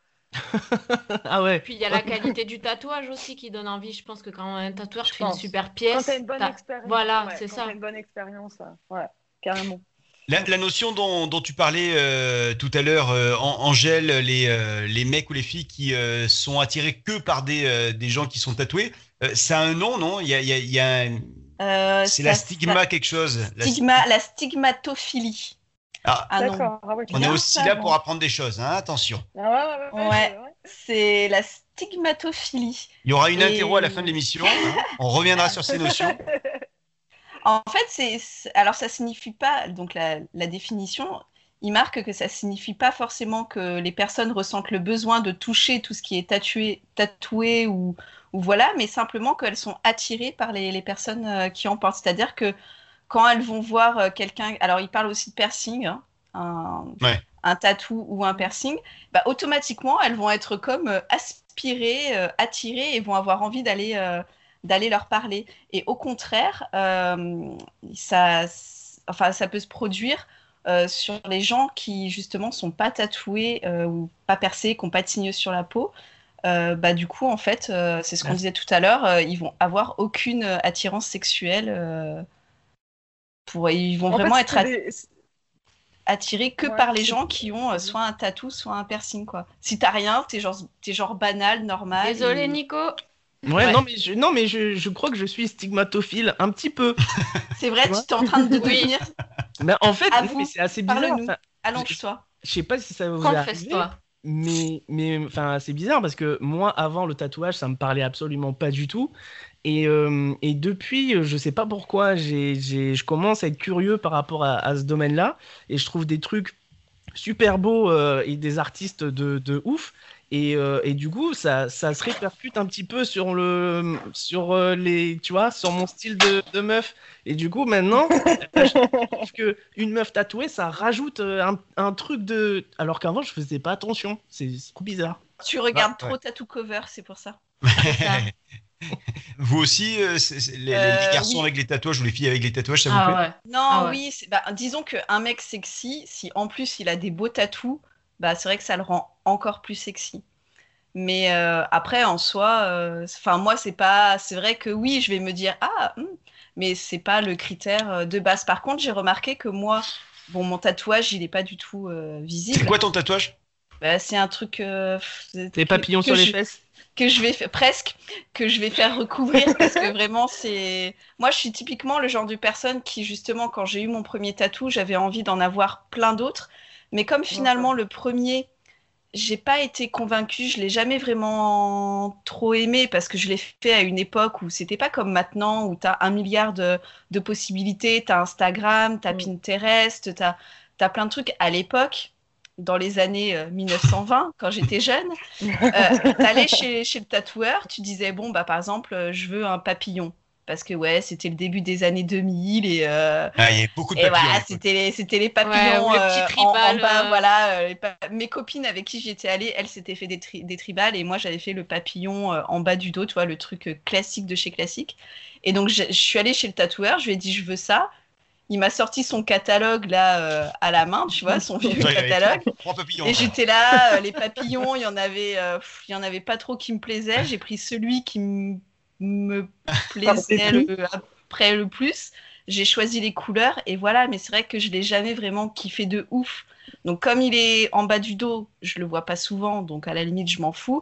Ah ouais. Puis il y a la qualité du tatouage aussi qui donne envie. Je pense que quand un tatoueur Je fait une pense. super Quand pièce, tu as une bonne t'as- expérience. voilà, ouais, c'est quand ça. t'as une bonne expérience, euh, ouais, carrément. La, la notion dont, dont tu parlais euh, tout à l'heure, euh, An- Angèle, les, euh, les mecs ou les filles qui euh, sont attirés que par des, euh, des gens qui sont tatoués, euh, ça a un nom, non? Il y a, il y a- il y a un- Euh, C'est ça- la stigma ça- quelque chose. La- stigma, la stigmatophilie. Ah, Ah non. D'accord. Ah, ouais, on est bien aussi ça, là bon. pour apprendre des choses, hein, attention. Ah, ouais, ouais, ouais, Ouais. c'est vrai. C'est la stigmatophilie. Il y aura une Et- interro à la fin de l'émission, hein. On reviendra sur ces notions. En fait, c'est c'est- alors ça signifie pas, donc la, la définition, il marque que ça signifie pas forcément que les personnes ressentent le besoin de toucher tout ce qui est tatoué, tatoué ou, ou voilà, mais simplement qu'elles sont attirées par les, les personnes euh, qui en portent. C'est-à-dire que quand elles vont voir euh, quelqu'un, alors il parle aussi de piercing, hein, un, Ouais. un tatou ou un piercing, bah, automatiquement elles vont être comme euh, aspirées, euh, attirées et vont avoir envie d'aller euh, d'aller leur parler. Et au contraire, euh, ça, enfin, ça peut se produire euh, sur les gens qui justement sont pas tatoués euh, ou pas percés, qui n'ont pas de signes sur la peau. Euh, bah, du coup, en fait, euh, c'est ce qu'on Ouais. disait tout à l'heure, euh, ils vont avoir aucune euh, attirance sexuelle. euh, pour, ils vont En vraiment fait, être c'est at- des- attirés que Ouais, par les c'est- gens qui ont euh, soit un tatou, soit un piercing, quoi. Si t'as rien, t'es genre, t'es genre banal, normal. Désolé et- Nico. Ouais, Ouais. non mais je, non mais je, je crois que je suis stigmatophile un petit peu. C'est vrai, Tu vois tu t'es en train de Oui. devenir. Ben, en fait, À non, vous, mais c'est assez bizarre. parle-nous. Enfin, Allonge-toi. je sais pas si ça vous est arrivé, Confesse-toi. mais mais enfin c'est bizarre parce que moi avant le tatouage ça me parlait absolument pas du tout et euh, et depuis euh, je sais pas pourquoi j'ai j'ai je commence à être curieux par rapport à, à ce domaine-là et je trouve des trucs super beaux euh, et des artistes de de ouf. Et, euh, et du coup, ça, ça se répercute un petit peu sur le, sur euh, les, tu vois, sur mon style de, de meuf. Et du coup, maintenant, je trouve que une meuf tatouée, ça rajoute euh, un, un truc de, alors qu'avant, je faisais pas attention. C'est c'est trop bizarre. Tu regardes Ah, ouais. trop Tattoo Cover, c'est pour ça. Vous aussi, euh, c'est- c'est- les, les- les Euh, garçons oui. avec les tatouages ou les filles avec les tatouages, ça vous Ah plaît? ouais. Non, Ah ouais. oui, c'est- bah, disons qu'un mec sexy, si en plus il a des beaux tatous, bah, c'est vrai que ça le rend encore plus sexy. Mais euh, après, en soi, euh, enfin moi, c'est pas, c'est vrai que oui, je vais me dire ah, hum, mais c'est pas le critère euh, de base. Par contre, j'ai remarqué que moi, bon, mon tatouage, il est pas du tout euh, C'est visible. quoi ton tatouage? Bah, c'est un truc euh, Des que- papillons que sur les je- fesses. que je vais faire presque que je vais faire recouvrir parce que vraiment c'est moi je suis typiquement le genre de personne qui justement quand j'ai eu mon premier tatou j'avais envie d'en avoir plein d'autres mais comme finalement le premier j'ai pas été convaincue, je l'ai jamais vraiment trop aimé parce que je l'ai fait à une époque où c'était pas comme maintenant où t'as un milliard de, de possibilités, t'as Instagram, t'as Mm. Pinterest, t'as t'as plein de trucs. À l'époque, dans les années euh, mille neuf cent vingt, quand j'étais jeune, euh, t'allais chez, chez le tatoueur, tu disais bon bah par exemple euh, je veux un papillon parce que ouais c'était le début des années deux mille et euh, Ah, il y a beaucoup de et papillons. voilà, à l'époque. c'était les, c'était les Ouais, papillons ou le euh, petit en, en tribal, bas. euh. Voilà, euh, les pa- mes copines avec qui j'étais allée, elles s'étaient fait des, tri- des tribales et moi j'avais fait le papillon euh, en bas du dos, tu vois, le truc euh, classique de chez classique. Et donc je, je suis allée chez le tatoueur, je lui ai dit je veux ça. Il m'a sorti son catalogue là euh, à la main, tu vois, son vieux Ouais, avec catalogue. Trois papillons. Et quoi. j'étais là, euh, les papillons, il y en avait, euh, pff, il y en avait pas trop qui me plaisaient. J'ai pris celui qui m- me plaisait le, après le plus. J'ai choisi les couleurs et voilà. Mais c'est vrai que je l'ai jamais vraiment kiffé de ouf. Donc comme il est en bas du dos, je le vois pas souvent, donc à la limite je m'en fous.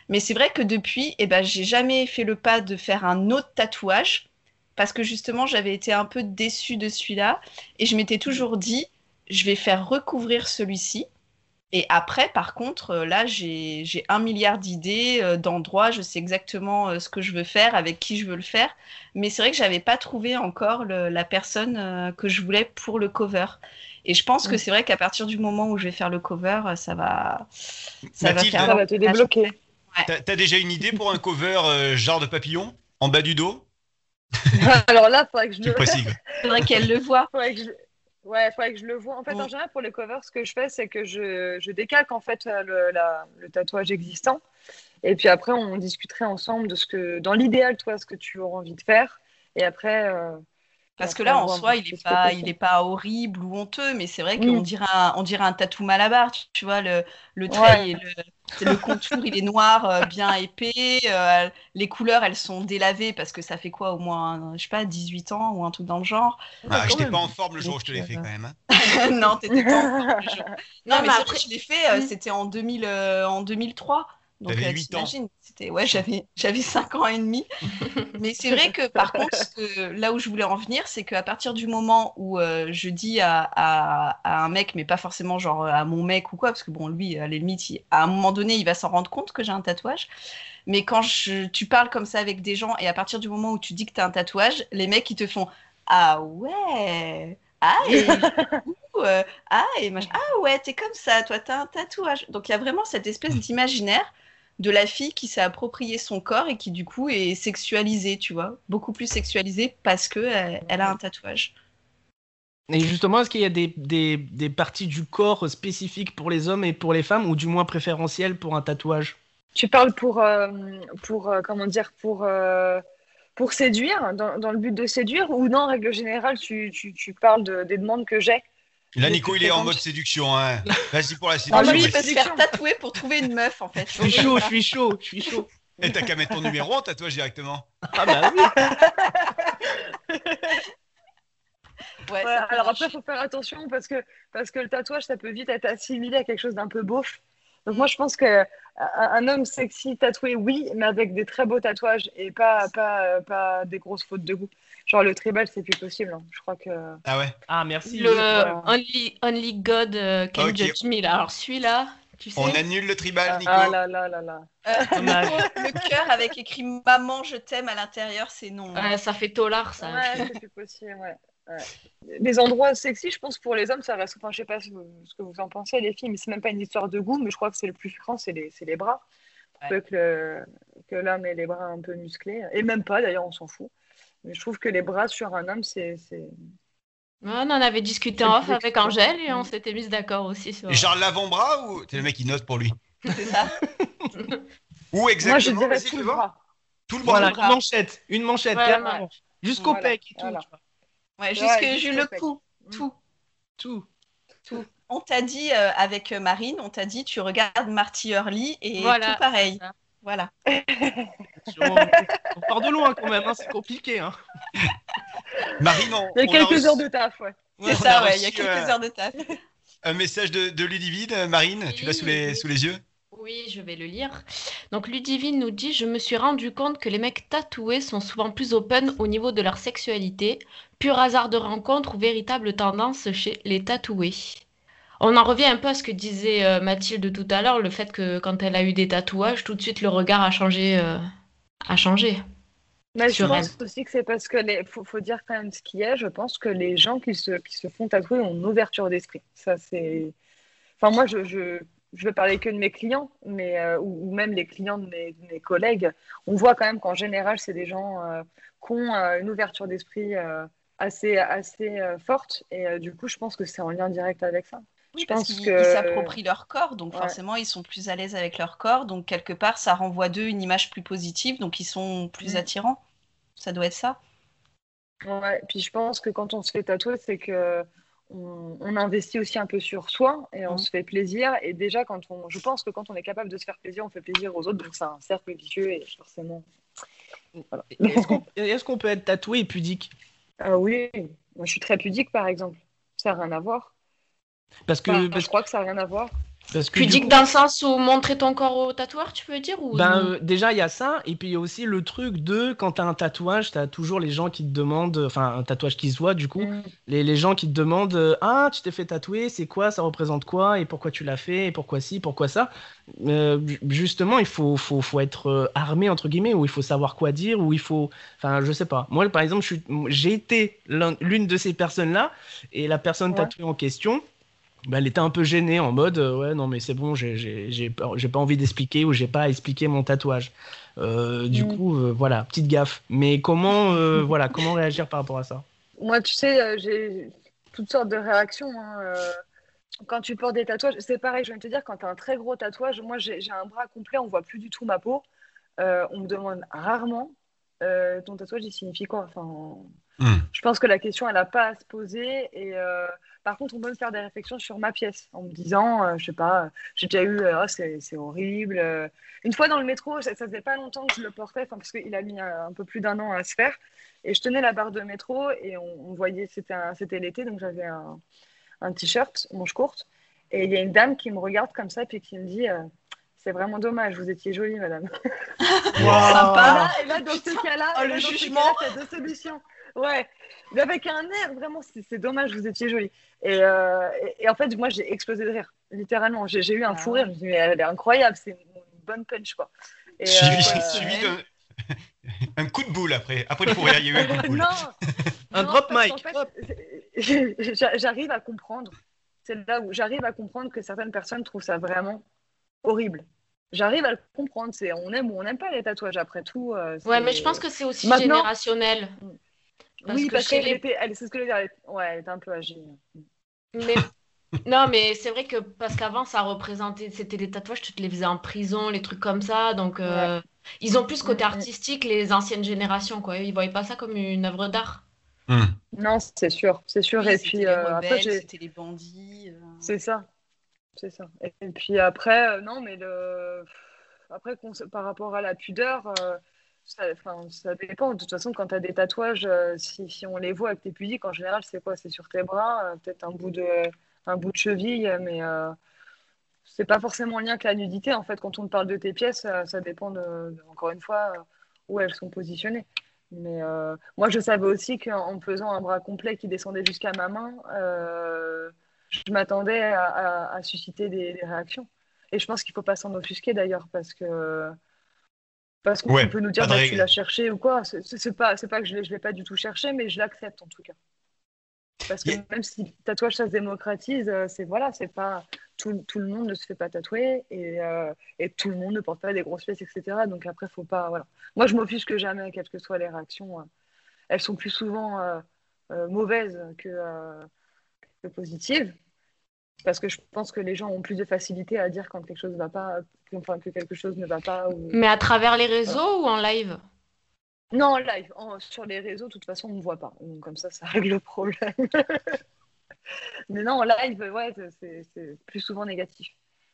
Mais c'est vrai que depuis, eh ben, j'ai jamais fait le pas de faire un autre tatouage parce que justement, j'avais été un peu déçue de celui-là et je m'étais toujours dit, je vais faire recouvrir celui-ci. Et après, par contre, euh, là, j'ai, j'ai un milliard d'idées, euh, d'endroits, je sais exactement euh, ce que je veux faire, avec qui je veux le faire. Mais c'est vrai que j'avais pas trouvé encore le- la personne euh, que je voulais pour le cover. Et je pense que c'est vrai qu'à partir du moment où je vais faire le cover, euh, ça va, ça va Mathilde, faire. Ça va te débloquer. T'as, t'as déjà une idée pour un cover euh, genre de papillon en bas du dos? Alors là, faudrait que je Tu le... le précises. Faudrait qu'elle le voie. faudrait que je... Ouais, faudrait que je le vois. En fait, Mm. en général, pour les covers, ce que je fais, c'est que je, je décalque en fait euh, le, la- le tatouage existant. Et puis après, on discuterait ensemble de ce que, dans l'idéal, toi, ce que tu auras envie de faire. Et après, euh, Parce que après, là, on en voit un soi, peu il ce est qui est pas, possible. il est pas horrible ou honteux, mais c'est vrai Mm. qu'on dirait un, on dirait un tatou Malabar, tu, tu vois, le, le trait, Ouais. et le, c'est le contour, il est noir, euh, bien épais, euh, les couleurs, elles sont délavées parce que ça fait quoi, au moins, je sais pas, dix-huit ans ou un truc dans le genre. Ah, quand j'étais même. pas en forme le jour où je te l'ai Donc, fait euh, quand même. Hein. Non, t'étais pas en forme le jour. Non, Non, mais mais c'est après- vrai, je l'ai fait, euh, Mm. c'était en deux mille, euh, en deux mille trois. Donc, T'avais euh, huit ans. t'imagines, c'était, ouais, j'avais, j'avais cinq ans et demi. Mais c'est vrai que par contre, ce que- là où je voulais en venir, c'est qu'à partir du moment où euh, je dis à, à- à un mec, mais pas forcément genre à mon mec ou quoi, parce que bon, lui, à la limite, il- à un moment donné, il va s'en rendre compte que j'ai un tatouage. Mais quand je- tu parles comme ça avec des gens, et à partir du moment où tu dis que tu as un tatouage, les mecs, ils te font ah ouais, ah et, ouh, euh, ah, et machin. Ah ouais, t'es comme ça, toi, t'as un tatouage. Donc il y a vraiment cette espèce d'imaginaire de la fille qui s'est approprié son corps et qui du coup est sexualisée, tu vois, beaucoup plus sexualisée parce que elle, elle a un tatouage. Et justement, est-ce qu'il y a des, des, des parties du corps spécifiques pour les hommes et pour les femmes, ou du moins préférentielles pour un tatouage? Tu parles pour, euh, pour euh, comment dire, pour, euh, pour séduire, dans, dans le but de séduire, ou non, en règle générale, tu, tu, tu parles de, des demandes que j'ai. Là, Les Nico, plus il est en fréquentes. mode séduction. Hein. Vas-y pour la Ah, séduction. lui, il oui, peut se faire séduction. tatouer pour trouver une meuf en fait. Je suis chaud, je suis chaud, je suis chaud. Et t'as qu'à mettre ton numéro en tatouage directement. Ah bah oui. Ouais, Ouais, ça peut alors marcher. après, il faut faire attention parce que, parce que le tatouage, ça peut vite être assimilé à quelque chose d'un peu beauf. Donc moi, je pense qu'un un homme sexy tatoué, oui, mais avec des très beaux tatouages et pas, pas, pas des grosses fautes de goût. Genre le tribal, c'est plus possible. Hein. Je crois que... Ah ouais. Ah merci. Le voilà. Only, Only God euh, Can Ok. Judge Me. Là. Alors celui-là, tu sais. On annule le tribal, Nico. Ah là là là là. Euh, Dommage. le cœur avec écrit maman, je t'aime à l'intérieur, c'est non. Ouais, ça fait tolard ça. Ouais, c'est plus possible, ouais. Ouais. Les endroits sexy, je pense, pour les hommes, ça reste. Enfin, je sais pas ce ce que vous en pensez, les filles, mais c'est même pas une histoire de goût, mais je crois que c'est le plus fréquent, c'est les, c'est les bras. Ouais. Peu que, le- que l'homme ait les bras un peu musclés. Et même pas, d'ailleurs, on s'en fout. Mais je trouve que les bras sur un homme, c'est. c'est- Ouais, on en avait discuté C'est en off plus avec excitant. Angèle et on Mm. s'était mis d'accord aussi sur. Genre l'avant-bras ou c'est le mec qui note pour lui? C'est ça. Où exactement? Moi, je dirais Vas-y, tout fais le voir. bras. Tout le bras. Voilà, bras. une manchette, une manchette, Ouais, carrément. Jusqu'au Voilà, pec et tout. voilà. tu vois. Ouais, Ouais, jusque juste le le pec. cou, Mm. tout. Tout. Tout. On t'a dit, euh, avec euh, Marine, on t'a dit, tu regardes Marty Hurley et Voilà, tout pareil. c'est ça. Voilà. On, on part de loin quand même, hein, c'est compliqué. Hein. Marine, on, Il y a on quelques reçu- heures de taf, ouais. C'est on ça, a ouais, il y a reçu, quelques euh, heures de taf. un message de, de Ludivine. Euh, Marine, tu l'as sous les, Oui. sous les yeux? Oui, je vais le lire. Donc Ludivine nous dit, je me suis rendu compte que les mecs tatoués sont souvent plus open au niveau de leur sexualité, pur hasard de rencontre ou véritable tendance chez les tatoués. On en revient un peu à ce que disait euh, Mathilde tout à l'heure, le fait que quand elle a eu des tatouages, tout de suite le regard a changé, euh, a changé. Mais je Sur pense aussi que c'est parce que les... faut, faut dire quand même ce qui est. Je pense que les gens qui se, qui se font tatouer ont une ouverture d'esprit. Ça, c'est. Enfin, moi, je, je, je vais parler que de mes clients, mais euh, ou, ou même les clients de mes, de mes collègues. On voit quand même qu'en général, c'est des gens euh, qui ont euh, une ouverture d'esprit euh, assez, assez euh, forte. Et euh, du coup, je pense que c'est en lien direct avec ça. Oui, Je parce pense qu'ils que- ils s'approprient leur corps, donc Ouais. forcément ils sont plus à l'aise avec leur corps, donc quelque part ça renvoie d'eux une image plus positive, donc ils sont plus Mm. attirants. Ça doit être ça. Ouais, puis je pense que quand on se fait tatouer, c'est que on, on investit aussi un peu sur soi et on Mhm. se fait plaisir. Et déjà, quand on, je pense que quand on est capable de se faire plaisir, on fait plaisir aux autres. Donc c'est un cercle vicieux et forcément. Voilà. Et Est-ce qu'on est-ce qu'on peut être tatoué et pudique? Ah oui, moi je suis très pudique par exemple. Ça n'a rien à voir. Parce que, Enfin, parce je crois que ça n'a rien à voir. Parce que, Pudique coup, dans le sens où montrer ton corps au tatoueur, tu veux dire ou... ben, euh, déjà, il y a ça, et puis il y a aussi le truc de quand t'as un tatouage, t'as toujours les gens qui te demandent, enfin, un tatouage qui se voit, du coup, Mm. les, les gens qui te demandent euh, ah, tu t'es fait tatouer, c'est quoi, ça représente quoi, et pourquoi tu l'as fait, et pourquoi ci, pourquoi ça. Euh, ju- justement, il faut, faut, faut être euh, armé, entre guillemets, ou il faut savoir quoi dire, ou il faut. Enfin, je sais pas. Moi, par exemple, je suis- j'ai été l'un- l'une de ces personnes-là, et la personne Ouais. tatouée en question. Bah, elle était un peu gênée en mode euh, ouais non mais c'est bon j'ai j'ai j'ai pas j'ai pas envie d'expliquer ou j'ai pas à expliquer mon tatouage. Euh, du Mm. coup euh, voilà petite gaffe. Mais comment euh, voilà comment réagir par rapport à ça? Moi, tu sais, euh, j'ai toutes sortes de réactions. Hein, euh, Quand tu portes des tatouages, c'est pareil, je viens de te dire, quand tu as un très gros tatouage, moi j'ai j'ai un bras complet, on voit plus du tout ma peau. Euh, on me demande rarement euh, ton tatouage, il signifie quoi? Enfin, Hmm. je pense que la question, elle n'a pas à se poser. Et euh, par contre, on peut me faire des réflexions sur ma pièce en me disant, euh, je sais pas, j'ai déjà eu, euh, oh, c'est c'est horrible. Euh, Une fois dans le métro, ça, ça faisait pas longtemps que je le portais, enfin, parce qu'il a mis un, un peu plus d'un an à se faire. Et je tenais la barre de métro et on, on voyait, c'était un- c'était l'été, donc j'avais un, un t-shirt, manche courte. Et il y a une dame qui me regarde comme ça, puis qui me dit, euh, c'est vraiment dommage, vous étiez jolie, madame. Sympa. Et là, dans ce cas-là, Oh, et le là, dans ce jugement. cas-là, t'as deux solutions. Ouais, mais avec un air, vraiment, c'est c'est dommage, vous étiez jolie. Et, euh, et, et en fait, moi, j'ai explosé de rire, littéralement. J'ai j'ai eu un Ah fou ouais. rire. Je me suis dit, mais elle est incroyable, c'est une bonne punch, quoi. Et, Suivi, euh, suivi d'un un coup de boule après. Après le fou rire, il y a eu un coup de boule. non, Un non, drop parce mic. qu'en fait, j'a- j'arrive à comprendre. C'est là où j'arrive à comprendre que certaines personnes trouvent ça vraiment horrible. J'arrive à le comprendre. C'est on aime ou on n'aime pas les tatouages. Après tout, euh, Ouais, c'est- mais je pense que c'est aussi Maintenant- générationnel. Parce oui, que parce chez qu'elle les... était, elle, c'est ce que je veux dire. Elle, est- ouais, elle était un peu âgée. Mais non, mais c'est vrai que parce qu'avant, ça représentait, c'était des tatouages, tu te les faisais en prison, les trucs comme ça. Donc, euh, ils ont plus ce côté Mm, mm. artistique, les anciennes générations, quoi. Ils voyaient pas ça comme une œuvre d'art. Hmm. Non, c'est sûr, c'est sûr. Oui, et c'était puis les euh, après, rebelles, j'ai, c'était les bandits. euh. c'est ça, c'est ça. Et, et puis après, euh, non, mais le, après, qu'on se- par rapport à la pudeur, euh, ça, enfin, ça dépend. De toute façon, quand tu as des tatouages, euh, si, si on les voit avec tes pudiques, en général, c'est quoi? C'est sur tes bras, euh, peut-être un bout de, un bout de cheville, mais euh, c'est pas forcément en lien avec la nudité. En fait, quand on te parle de tes pièces, ça, ça dépend de, de- encore une fois, euh, où elles sont positionnées. Mais euh, moi, je savais aussi qu'en en me faisant un bras complet qui descendait jusqu'à ma main, euh, je m'attendais à, à- à susciter des, des réactions. Et je pense qu'il faut pas s'en offusquer d'ailleurs, parce que parce qu'on Ouais, peut nous pas dire de bah, tu règle. l'as cherché ou quoi. C'est c'est- c'est pas c'est pas que je l'ai je l'ai pas du tout cherché, mais je l'accepte en tout cas. Parce que Yeah. même si le tatouage ça se démocratise, euh, c'est voilà, c'est pas tout, tout le monde ne se fait pas tatouer et, euh, et tout le monde ne porte pas des grosses pièces, et cetera. Donc après, faut pas voilà. Moi, je m'offusque jamais, quelles que soient les réactions. euh, elles sont plus souvent euh, euh, mauvaises que, euh, que positives, parce que je pense que les gens ont plus de facilité à dire quand quelque chose va pas, que, enfin, que quelque chose ne va pas. Ou... Mais à travers les réseaux ou en live? Non, en live, en- sur les réseaux, de toute façon, on ne me voit pas. Donc comme ça, ça règle le problème. Mais non, en live, ouais, c'est c'est plus souvent négatif.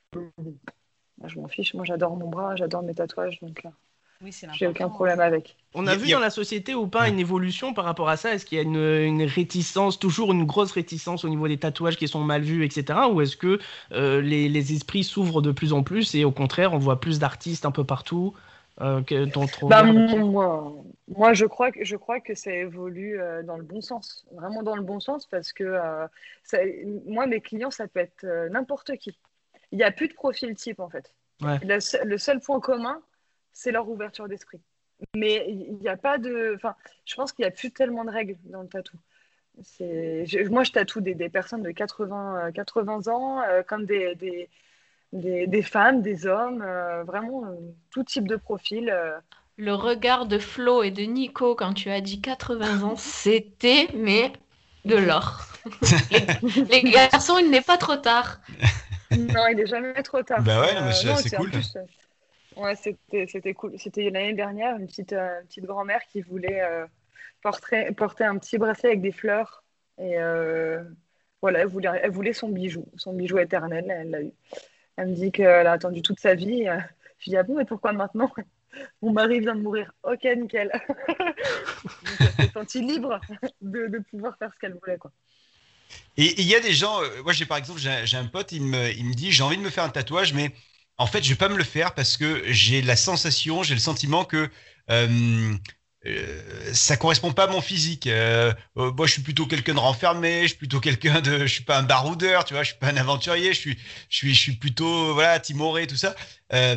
Moi, je m'en fiche. Moi, j'adore mon bras, j'adore mes tatouages, donc euh, Oui, c'est j'ai aucun l'important. problème avec. On a Y- vu y a- dans la société ou pas Ouais. une évolution par rapport à ça? Est-ce qu'il y a une, une réticence, toujours une grosse réticence au niveau des tatouages qui sont mal vus, et cetera. Ou est-ce que euh, les, les esprits s'ouvrent de plus en plus et au contraire, on voit plus d'artistes un peu partout euh, que ton ton Bah, regard là-dessus? moi, moi, je crois que je crois que ça évolue euh, dans le bon sens, vraiment dans le bon sens, parce que euh, ça- moi, mes clients, ça peut être euh, n'importe qui. Il n'y a plus de profil type en fait. Ouais. Le, se- le seul point commun, c'est leur ouverture d'esprit. Mais il n'y a pas de, enfin, je pense qu'il n'y a plus tellement de règles dans le tatou. C'est, je- moi, je tatoue des, des personnes de quatre-vingts, euh, quatre-vingts ans, euh, comme des, des, des, des femmes, des hommes, euh, vraiment euh, tout type de profil. euh. Le regard de Flo et de Nico quand tu as dit quatre-vingts ans, c'était mais de l'or. Les, les garçons, il n'est pas trop tard. Non, il n'est jamais trop tard. Bah ouais, Mais, non, mais c'est- non, c'est en cool. plus, euh, ouais, c'était, c'était cool. C'était l'année dernière, une petite, euh, petite grand-mère qui voulait euh, porter, porter un petit bracelet avec des fleurs. Et euh, voilà, elle voulait, elle voulait son bijou, son bijou éternel. Elle l'a eu. Elle me dit qu'elle a attendu toute sa vie. euh, Je dis, ah bon, mais pourquoi maintenant? Mon mari vient de mourir. Ok, nickel. Donc, elle s'est sentie libre de, de pouvoir faire ce qu'elle voulait, quoi. Et il y a des gens, euh, moi j'ai par exemple, j'ai, j'ai un pote, il me, il me dit, j'ai envie de me faire un tatouage, mais en fait, je vais pas me le faire parce que j'ai la sensation, j'ai le sentiment que euh, euh, ça correspond pas à mon physique. Euh, euh, moi, je suis plutôt quelqu'un de renfermé, je suis plutôt quelqu'un de, je suis pas un baroudeur, tu vois, je suis pas un aventurier, je suis, je suis, je suis plutôt, voilà, timoré, tout ça. Euh,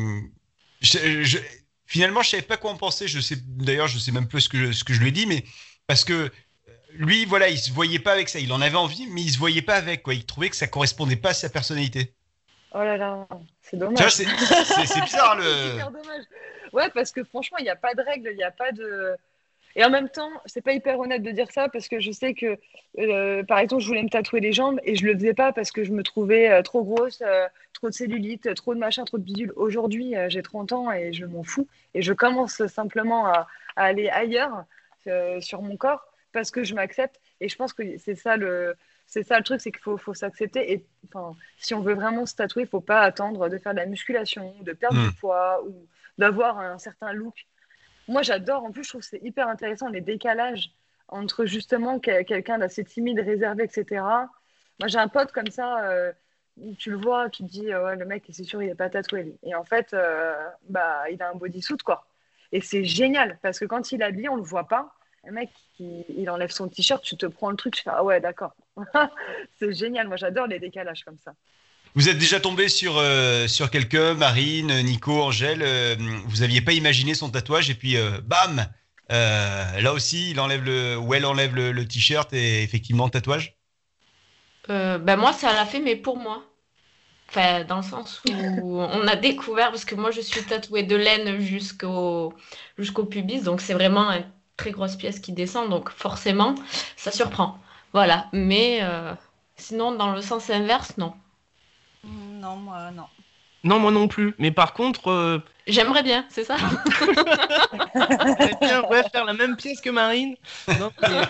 je, je- Finalement, je savais pas quoi en penser. Je sais, d'ailleurs, je sais même plus ce que, ce que je lui ai dit, mais parce que lui, voilà, il se voyait pas avec ça. Il en avait envie, mais il se voyait pas avec, quoi. Il trouvait que ça correspondait pas à sa personnalité. Oh là là, c'est Tu vois, dommage. c'est, c'est, c'est bizarre, C'est le. super dommage. Ouais, parce que franchement, il n'y a pas de règle, il n'y a pas de. Et en même temps, c'est pas hyper honnête de dire ça parce que je sais que, euh, par exemple, je voulais me tatouer les jambes et je le faisais pas parce que je me trouvais euh, trop grosse, euh, trop de cellulite, trop de machin, trop de bidule. Aujourd'hui, euh, j'ai trente ans et je m'en fous. Et je commence simplement à, à aller ailleurs euh, sur mon corps parce que je m'accepte. Et je pense que c'est ça le, c'est ça le truc, c'est qu'il faut, faut s'accepter. Et enfin, si on veut vraiment se tatouer, il faut pas attendre de faire de la musculation, de perdre Hmm. du poids ou d'avoir un certain look. Moi, j'adore. En plus, je trouve que c'est hyper intéressant les décalages entre justement que- quelqu'un d'assez timide, réservé, et cetera. Moi, j'ai un pote comme ça, euh, où tu le vois, tu te dis, euh, ouais, le mec, c'est sûr, il n'est pas tatoué, lui. Et en fait, euh, bah, il a un bodysuit, quoi. Et c'est génial, parce que quand il est habillé, on ne le voit pas. Le mec, il, il enlève son t-shirt, tu te prends le truc, tu fais, ah ouais, d'accord. C'est génial. Moi, j'adore les décalages comme ça. Vous êtes déjà tombé sur, euh, sur quelqu'un, Marine, Nico, Angèle, euh, vous aviez pas imaginé son tatouage et puis euh, bam, euh, là aussi, il enlève le, ou elle enlève le, le t-shirt et effectivement tatouage. Euh, ben moi, ça l'a fait, mais pour moi. Enfin, dans le sens où on a découvert, parce que moi, je suis tatouée de laine jusqu'au jusqu'au pubis, donc c'est vraiment une très grosse pièce qui descend, donc forcément, ça surprend. Voilà, mais euh, sinon, dans le sens inverse, non. Mm, Non, moi, non. Non, moi non plus. Mais par contre, euh, J'aimerais bien, c'est ça? j'aimerais bien ouais, faire la même pièce que Marine. Non, mais,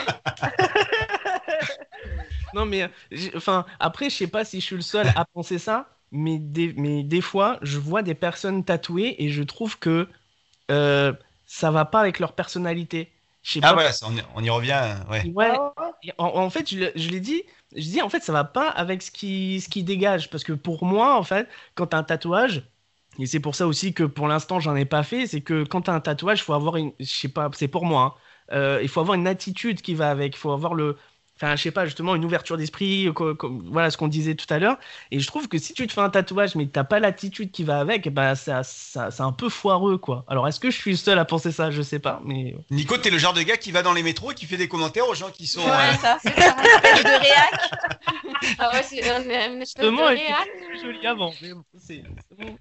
non, mais j'ai- enfin, après, je sais pas si je suis le seul à penser ça, mais des, mais des fois, je vois des personnes tatouées et je trouve que euh, ça va pas avec leur personnalité. Je sais Ah pas. voilà, ça, on, y- on y revient, ouais. Ouais, Ah ouais. et en, en fait, je, l'ai- je l'ai dit, je dis en fait, ça va pas avec ce qui, ce qui dégage. Parce que pour moi, en fait, quand t'as un tatouage, et c'est pour ça aussi que pour l'instant, j'en ai pas fait, c'est que quand t'as un tatouage, il faut avoir une, je sais pas, c'est pour moi, hein, euh, il faut avoir une attitude qui va avec, il faut avoir le, enfin, je sais pas, justement, une ouverture d'esprit, co- co- voilà ce qu'on disait tout à l'heure. Et je trouve que si tu te fais un tatouage, mais que t'as pas l'attitude qui va avec, bah, ça, ça, c'est un peu foireux, quoi. Alors, est-ce que je suis le seul à penser ça? Je sais pas, mais. Nico, t'es le genre de gars qui va dans les métros et qui fait des commentaires aux gens qui sont. Ouais, euh, ça, c'est ça. Une espèce de réac. Ah ouais, c'est un- une espèce de Justement, elle réac. était plus jolie avant. Mais bon, c'est c'est bon.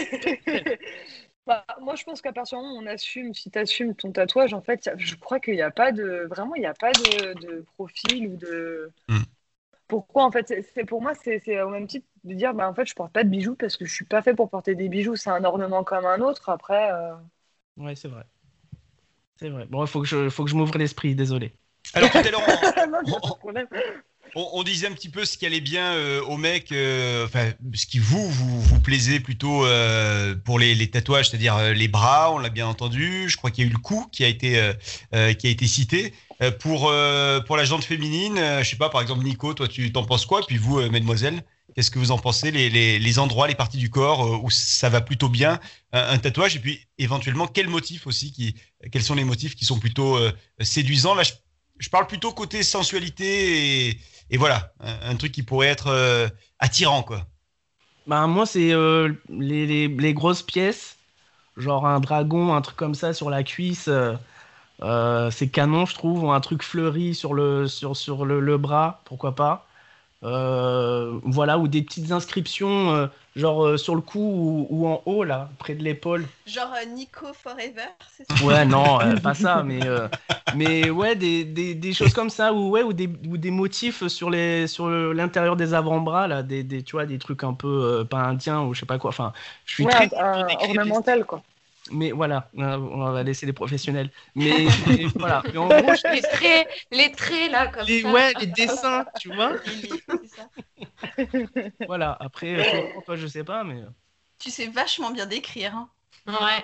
Bah, moi, je pense qu'à partir du moment où on assume, si tu assumes ton tatouage, en fait, y a- je crois qu'il n'y a pas de. Vraiment, il n'y a pas de, de profil ou de. Hmm. Pourquoi, en fait, c'est c'est- pour moi, c'est c'est au même titre de dire, bah, en fait, je porte pas de bijoux parce que je suis pas fait pour porter des bijoux. C'est un ornement comme un autre. Après, euh, Ouais, c'est vrai. C'est vrai. Bon, il faut que je, faut que je m'ouvre l'esprit, désolé. Alors tout à l'heure, non, on, y a pas de problème. on, on disait un petit peu ce qui allait bien euh, aux mecs, euh, enfin ce qui vous vous, vous plaisait plutôt euh, pour les, les tatouages, c'est-à-dire euh, les bras, on l'a bien entendu. Je crois qu'il y a eu le cou qui a été euh, euh, qui a été cité. Euh, pour euh, pour la jante féminine, euh, je sais pas, par exemple Nico, toi tu t'en penses quoi? Puis vous, euh, mesdemoiselles, qu'est-ce que vous en pensez? Les, les, les endroits, les parties du corps euh, où ça va plutôt bien, un, un tatouage, et puis éventuellement quels motifs aussi, qui quels sont les motifs qui sont plutôt euh, séduisants? Là, je, je parle plutôt côté sensualité et, et voilà, un, un truc qui pourrait être euh, attirant, quoi. Bah, moi, c'est euh, les, les, les grosses pièces, genre un dragon, un truc comme ça sur la cuisse. euh, euh, c'est canon, je trouve. Ou un truc fleuri sur le, sur, sur le, le bras, pourquoi pas. Euh, voilà, ou des petites inscriptions, euh, genre euh, sur le cou ou, ou en haut, là, près de l'épaule. Genre euh, Nico Forever, c'est ça? Ouais, non, euh, pas ça, mais, euh, mais ouais, des, des, des choses comme ça, ou, ouais, ou, des, ou des motifs sur les, sur le- l'intérieur des avant-bras, là, des, des, tu vois, des trucs un peu euh, pas indiens ou je sais pas quoi. Enfin, je suis Ouais, très un, pour un décrire les- ornemental, quoi. Mais voilà, euh, on va laisser les professionnels. Mais, mais voilà, mais en gros, je- Les traits, les traits là, comme les, ça. ouais, les dessins, tu vois. Lily, c'est ça. Voilà, après, euh, toi, toi, je sais pas, mais. Tu sais vachement bien décrire. Hein. Ouais.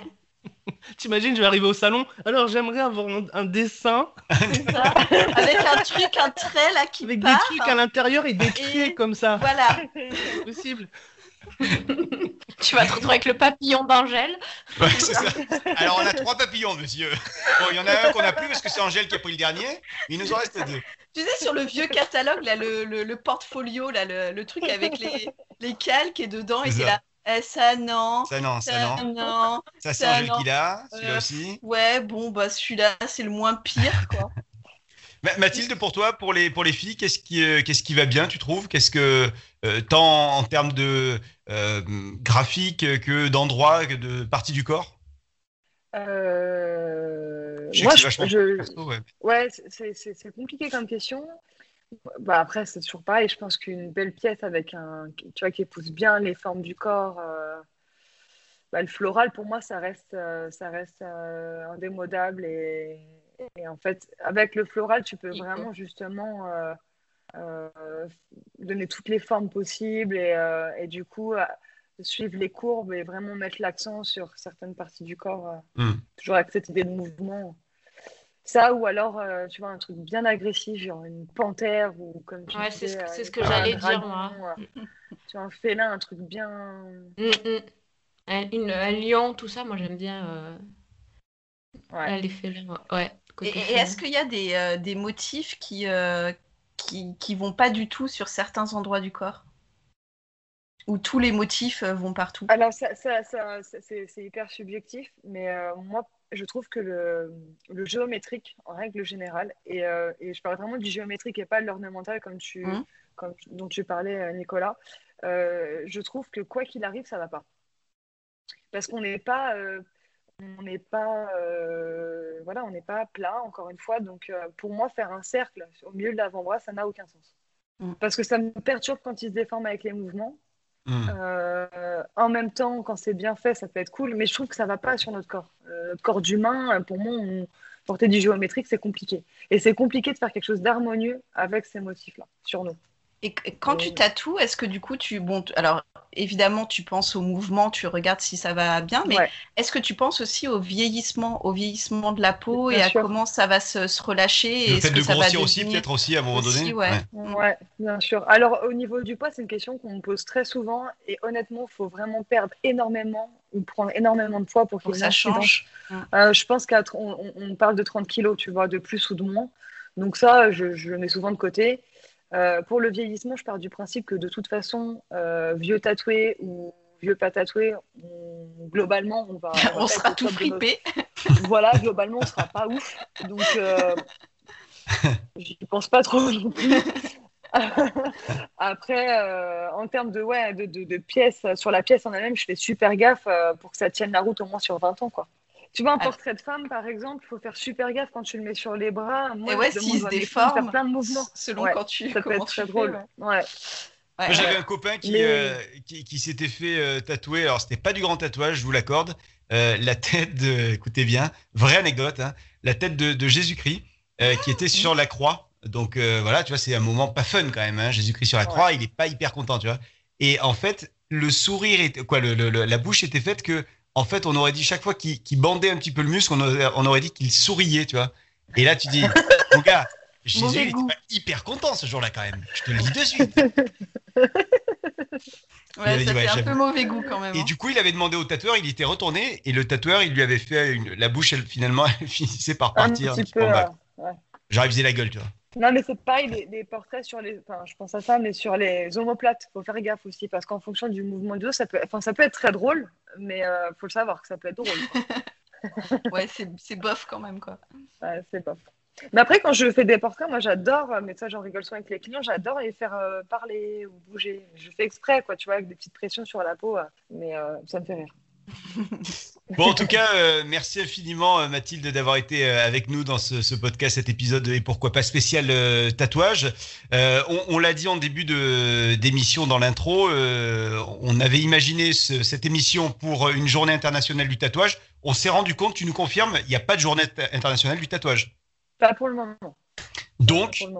T'imagines, je vais arriver au salon. Alors, j'aimerais avoir un, un dessin. C'est ça. Avec un truc, un trait là qui avec part. des trucs à l'intérieur et des traits Et comme ça. Voilà. C'est possible. Tu vas te retrouver avec le papillon d'Angèle. Ouais, c'est ça. Alors, on a trois papillons, monsieur. Bon, il y en a un qu'on n'a plus parce que c'est Angèle qui a pris le dernier. Mais il nous en reste deux. Tu sais, sur le vieux catalogue, là, le, le, le portfolio, là, le, le truc avec les, les calques et dedans, et C'est c'est ça. là. Eh, ça non. Ça, non, ça, Ça non. non. Ça, c'est ça, Angèle non. qui l'a. Celui-là Euh, aussi. Ouais, bon, bah celui-là, c'est le moins pire, quoi. Ma- Mathilde, pour toi, pour les, pour les filles, qu'est-ce qui, euh, qu'est-ce qui va bien, tu trouves? Qu'est-ce que, euh, tant en termes de euh, graphique que d'endroit, que de partie du corps? Euh, Je sais Moi, que c'est je, vachement je- perso, ouais. ouais, c'est c'est- c'est compliqué comme question. Bah, après, c'est toujours pareil. Je pense qu'une belle pièce avec un, tu vois, qui épouse bien les formes du corps, euh, bah, le floral, pour moi, ça reste, euh, ça reste euh, indémodable. Et, et en fait, avec le floral, tu peux vraiment justement euh, euh, donner toutes les formes possibles et, euh, et du coup, euh, suivre les courbes et vraiment mettre l'accent sur certaines parties du corps. euh, Hmm. Toujours avec cette idée de mouvement. Ça, ou alors, euh, tu vois, un truc bien agressif, genre une panthère, ou comme tu Ouais, c'est disais, ce, euh, c'est ce que un j'allais dire, dragon, moi. euh, tu vois, un félin, un truc bien... Mm, mm. Un, une- un lion, tout ça, moi j'aime bien euh, Ouais. les félins. Ouais, Et, côté et félin. est-ce qu'il y a des, euh, des motifs qui, euh, qui, qui vont pas du tout sur certains endroits du corps? Ou tous les motifs euh, vont partout? Alors, ça, ça, ça, ça- c'est c'est hyper subjectif, mais euh, moi, je trouve que le, le géométrique, en règle générale, et, euh, et je parle vraiment du géométrique et pas de l'ornemental comme tu, Mhm. comme, dont tu parlais, euh, Nicolas, euh, je trouve que quoi qu'il arrive, ça va pas. Parce qu'on n'est pas, euh, on n'est pas, euh, voilà, on n'est pas plat, encore une fois. Donc, euh, pour moi, faire un cercle au milieu de l'avant-bras, ça n'a aucun sens. Mm. Parce que ça me perturbe quand il se déforme avec les mouvements. Hmm. Euh, en même temps, quand c'est bien fait, ça peut être cool, mais je trouve que ça va pas sur notre corps. Euh, notre corps d'humain, euh, pour moi, on... porter du géométrique, c'est compliqué. Et c'est compliqué de faire quelque chose d'harmonieux avec ces motifs-là, sur nous. Et qu- quand tu Euh, tatoues, est-ce que du coup, tu... Bon, t- alors, évidemment, tu penses au mouvement, tu regardes si ça va bien, mais Ouais. est-ce que tu penses aussi au vieillissement, au vieillissement de la peau Bien et à sûr. comment ça va se, se relâcher et Le est-ce fait que de ça va grossir aussi, devenir peut-être aussi, à un moment aussi, donné. ouais. Ouais, bien sûr. Alors, au niveau du poids, c'est une question qu'on me pose très souvent. Et honnêtement, il faut vraiment perdre énormément ou prendre énormément de poids pour qu'il Pour y que ait une ça incidence. change. Mm. Euh, je pense qu'on on, on parle de trente kilos, tu vois, de plus ou de moins. Donc ça, je, je le mets souvent de côté. Euh, pour le vieillissement, je pars du principe que de toute façon, euh, vieux tatoué ou vieux pas tatoué, on- globalement, on va, on va On pas sera être au tout top de nos- fripé. Voilà, globalement, on sera pas ouf. Donc, euh, j'y pense pas trop non plus. Après, euh, en termes de, ouais, de, de, de pièces, sur la pièce en elle-même, je fais super gaffe euh, pour que ça tienne la route au moins sur vingt ans, quoi. Tu vois, un Ah. portrait de femme, par exemple, il faut faire super gaffe quand tu le mets sur les bras. Moi, Et ouais, je s'il demande se à mes femmes de déforme, faire plein de mouvements. selon Ouais, quand tu ça peut comment être tu très fais, drôle. ouais. Ouais. Ouais, Moi, j'avais ouais. un copain qui, Mais- euh, qui, qui s'était fait euh, tatouer, alors c'était pas du grand tatouage, je vous l'accorde, euh, la tête de, écoutez bien, vraie anecdote, hein, la tête de, de Jésus-Christ euh, qui était sur la croix. Donc euh, voilà, tu vois, c'est un moment pas fun quand même, hein, Jésus-Christ sur la croix, il est pas hyper content, tu vois. Et en fait, le sourire, était, quoi, le, le- le- la bouche était faite que, en fait, on aurait dit chaque fois qu'il qu'il bandait un petit peu le muscle, on aurait, on aurait dit qu'il souriait, tu vois. Et là, tu dis, mon gars, Jésus, Mauvais il était goût. pas hyper content ce jour-là quand même. Je te le dis de suite. Il Ouais, avait ça dit, ouais, fait un peu j'avoue. mauvais goût quand même. Et hein. du coup, il avait demandé au tatoueur, il était retourné, et le tatoueur, il lui avait fait une, la bouche, elle, finalement, elle finissait par Un partir un petit petit peu. peu en bas. euh, ouais. Genre, il faisait la gueule, tu vois. Non, mais c'est pareil, les, les portraits sur les. Enfin, je pense à ça, mais sur les omoplates, faut faire gaffe aussi, parce qu'en fonction du mouvement du dos, ça peut, enfin, ça peut être très drôle, mais euh, faut le savoir que ça peut être drôle, quoi. Ouais, c'est c'est bof quand même, quoi. Ouais, c'est pas. Mais après, quand je fais des portraits, moi j'adore, euh, mais ça j'en rigole souvent avec les clients, j'adore les faire euh, parler ou bouger. Je fais exprès, quoi, tu vois, avec des petites pressions sur la peau, euh, mais euh, ça me fait rire. Bon, en tout cas, euh, merci infiniment, euh, Mathilde, d'avoir été euh, avec nous dans ce, ce podcast, cet épisode et pourquoi pas spécial euh, tatouage. Euh, on on l'a dit en début de- d'émission dans l'intro, euh, on avait imaginé ce- cette émission pour une journée internationale du tatouage. On s'est rendu compte, tu nous confirmes, il n'y a pas de journée t- internationale du tatouage. Pas pour le moment. Donc, Pour le moment.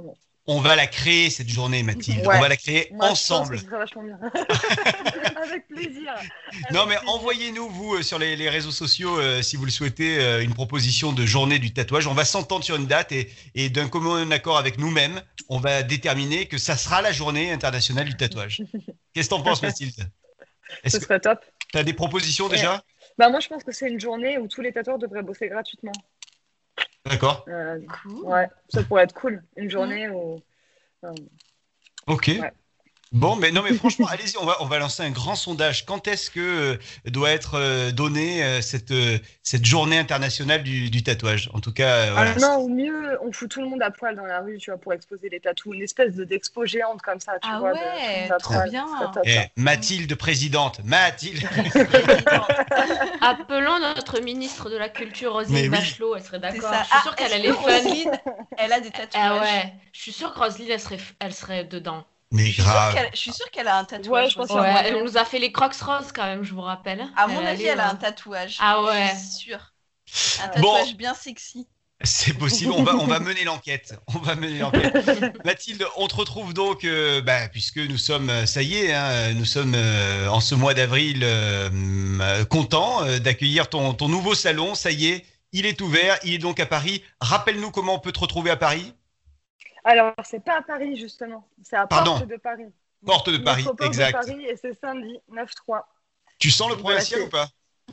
On va la créer cette journée, Mathilde. Ouais. On va la créer Moi, ensemble. Je pense que ce serait vachement bien. Avec plaisir. Avec Non, mais plaisir. envoyez-nous, vous, euh, sur les, les réseaux sociaux, euh, si vous le souhaitez, euh, une proposition de journée du tatouage. On va s'entendre sur une date et, et d'un commun accord avec nous-mêmes, on va déterminer que ça sera la journée internationale du tatouage. Qu'est-ce que t'en penses, Mathilde? Est-ce Ce que serait top. tu as des propositions déjà? Bah, moi, je pense que c'est une journée où tous les tatoueurs devraient bosser gratuitement. D'accord. Euh, Cool. ouais, ça pourrait être cool. Une journée où. euh, Ok. Ouais. Bon, mais non, mais franchement, allez-y, on va, on va lancer un grand sondage. Quand est-ce que euh, doit être euh, donnée euh, cette, euh, cette journée internationale du, du tatouage? En tout cas, euh, voilà. Ah non, ou mieux, on fout tout le monde à poil dans la rue, tu vois, pour exposer les tatous. Une espèce de, d'expo géante comme ça, tu Ah vois. ouais, de, tout le monde à trop poil. bien. Ce serait top, Eh, ça. Mathilde, présidente. Mathilde. Appelons notre ministre de la Culture, Mais Roselyne oui. Bachelot, elle serait C'est d'accord. ça. Je suis Ah, sûre qu'elle est-ce a les que fun. Roselyne, elle a des tatouages. Ah ouais, je suis sûre que Roselyne, elle serait, elle serait dedans. Mais Je suis sûre grave. qu'elle- je suis sûre qu'elle a un tatouage. Ouais, je pense Roselyne. qu'il y a Ouais, moyen. elle nous a fait les crocs roses quand même, je vous rappelle. À mon Elle avis, allait, elle a euh, un tatouage. Ah ouais. Je suis sûre. Un Bon. tatouage bien sexy. C'est possible, on va, on va mener l'enquête. On va mener l'enquête. Mathilde, on te retrouve donc, euh, bah, puisque nous sommes, euh, ça y est, hein, nous sommes euh, en ce mois d'avril euh, euh, contents euh, d'accueillir ton, ton nouveau salon. Ça y est, il est ouvert, il est donc à Paris. Rappelle-nous comment on peut te retrouver à Paris. Alors, c'est pas à Paris, justement. C'est à Pardon. Porte de Paris. Porte de Paris, Métropole exact. de Paris, et c'est samedi, neuf trois. Tu sens le Voilà, provincial c'est- ou pas?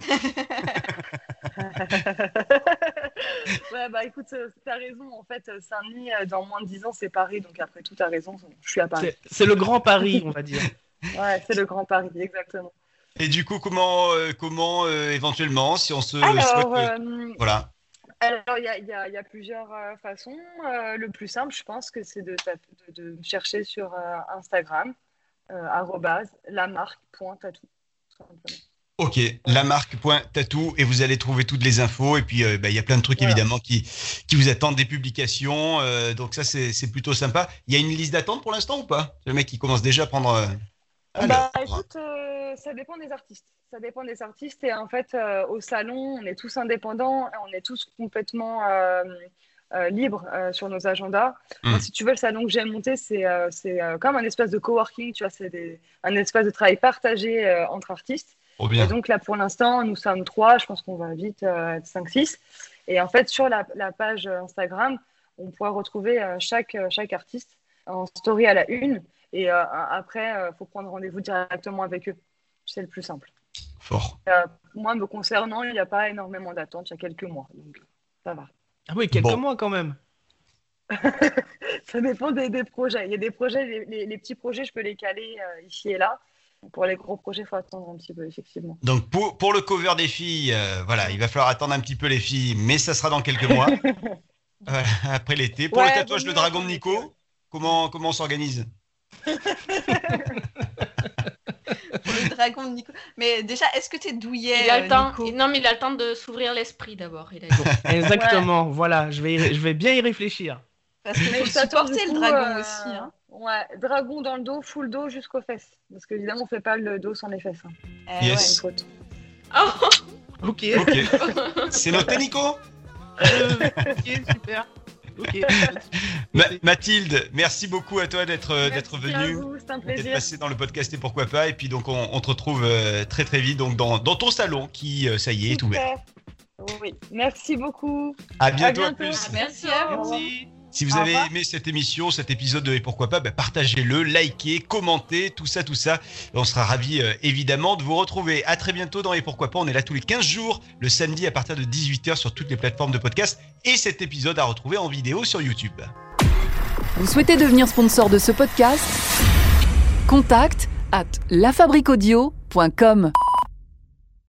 Ouais, bah écoute, euh, t'as raison. En fait, euh, Saint-Denis, euh, dans moins de dix ans, c'est Paris. Donc après tout, t'as raison. Je suis à Paris. C'est c'est le grand Paris, on va dire. Ouais, c'est le grand Paris, exactement. Et du coup, comment, euh, comment euh, éventuellement, si on se Alors, souhaite, euh, euh, voilà. alors il y a, il y a- il y a plusieurs euh, façons. Euh, le plus simple, je pense que c'est de, taper- de, de me chercher sur euh, Instagram, euh, arrobase lamarque.tatou. tout simplement. Ok, lamarque.tatou et vous allez trouver toutes les infos et puis euh, bah, il y a plein de trucs Voilà. évidemment qui, qui vous attendent, des publications, euh, donc ça c'est c'est plutôt sympa. Il y a une liste d'attente pour l'instant ou pas? Le mec qui commence déjà à prendre... euh, Bah alors, écoute, euh, ça dépend des artistes. Ça dépend des artistes et en fait euh, au salon, on est tous indépendants, et on est tous complètement euh, euh, libres euh, sur nos agendas. Mm. Moi, si tu veux, le salon que j'ai monté, c'est euh, c'est euh, comme un espèce de coworking, tu vois, c'est des- un espèce de travail partagé euh, entre artistes. trop bien. Et donc là, pour l'instant, nous sommes trois, je pense qu'on va vite euh, être cinq six. Et en fait, sur la, la page Instagram, on pourra retrouver euh, chaque, euh, chaque artiste en story à la une. Et euh, après, il faut prendre rendez-vous directement avec eux. C'est le plus simple. Fort. Euh, moi, me concernant, il n'y a pas énormément d'attente, il y a quelques mois. Donc, ça va. Ah oui, quelques Bon. mois quand même. Ça dépend des, des projets. Il y a des projets, les, les- les petits projets, je peux les caler euh, ici et là. Pour les gros projets, il faut attendre un petit peu, effectivement. Donc pour, pour le cover des filles, euh, voilà, il va falloir attendre un petit peu les filles, mais ça sera dans quelques mois, Voilà, après l'été. Pour Ouais, le tatouage vaut de mieux dragon de attendre Nico, l'été, ouais. comment, comment on s'organise? Pour le dragon de Nico. Mais déjà, est-ce que t'es douillet, Il a le euh, temps. Nico Non, mais il a le temps de s'ouvrir l'esprit d'abord. Il a dit. Exactement, voilà, je vais, y- je vais bien y réfléchir. Parce qu'il Mais faut je t'attends, supporter du le coup, dragon euh, aussi. Hein. Ouais, dragon dans le dos, full dos jusqu'aux fesses. Parce qu'évidemment, on fait pas le dos sans les fesses. Hein. Eh Yes. C'est une faute. Oh, Ok, Ok. C'est noté, Nico? euh, ok, super. Ok. Ma- Mathilde, merci beaucoup à toi d'être euh, d'être Merci à venue, vous, c'est un d'être plaisir. passée dans le podcast et pourquoi pas. Et puis donc on, on te retrouve euh, très très vite donc dans, dans ton salon qui, euh, ça y est, est ouvert. Super. Oui, merci beaucoup. À bientôt, à bientôt. plus. Merci à vous. Merci. Si vous Au avez revoir. aimé cette émission, cet épisode de Et pourquoi pas, bah, partagez-le, likez, commentez, tout ça, tout ça. Et on sera ravis euh, évidemment de vous retrouver. À très bientôt dans Et pourquoi pas. On est là tous les quinze jours, le samedi à partir de dix-huit heures sur toutes les plateformes de podcast. Et cet épisode à retrouver en vidéo sur YouTube. Vous souhaitez devenir sponsor de ce podcast? Contact à lafabriquaudio point com.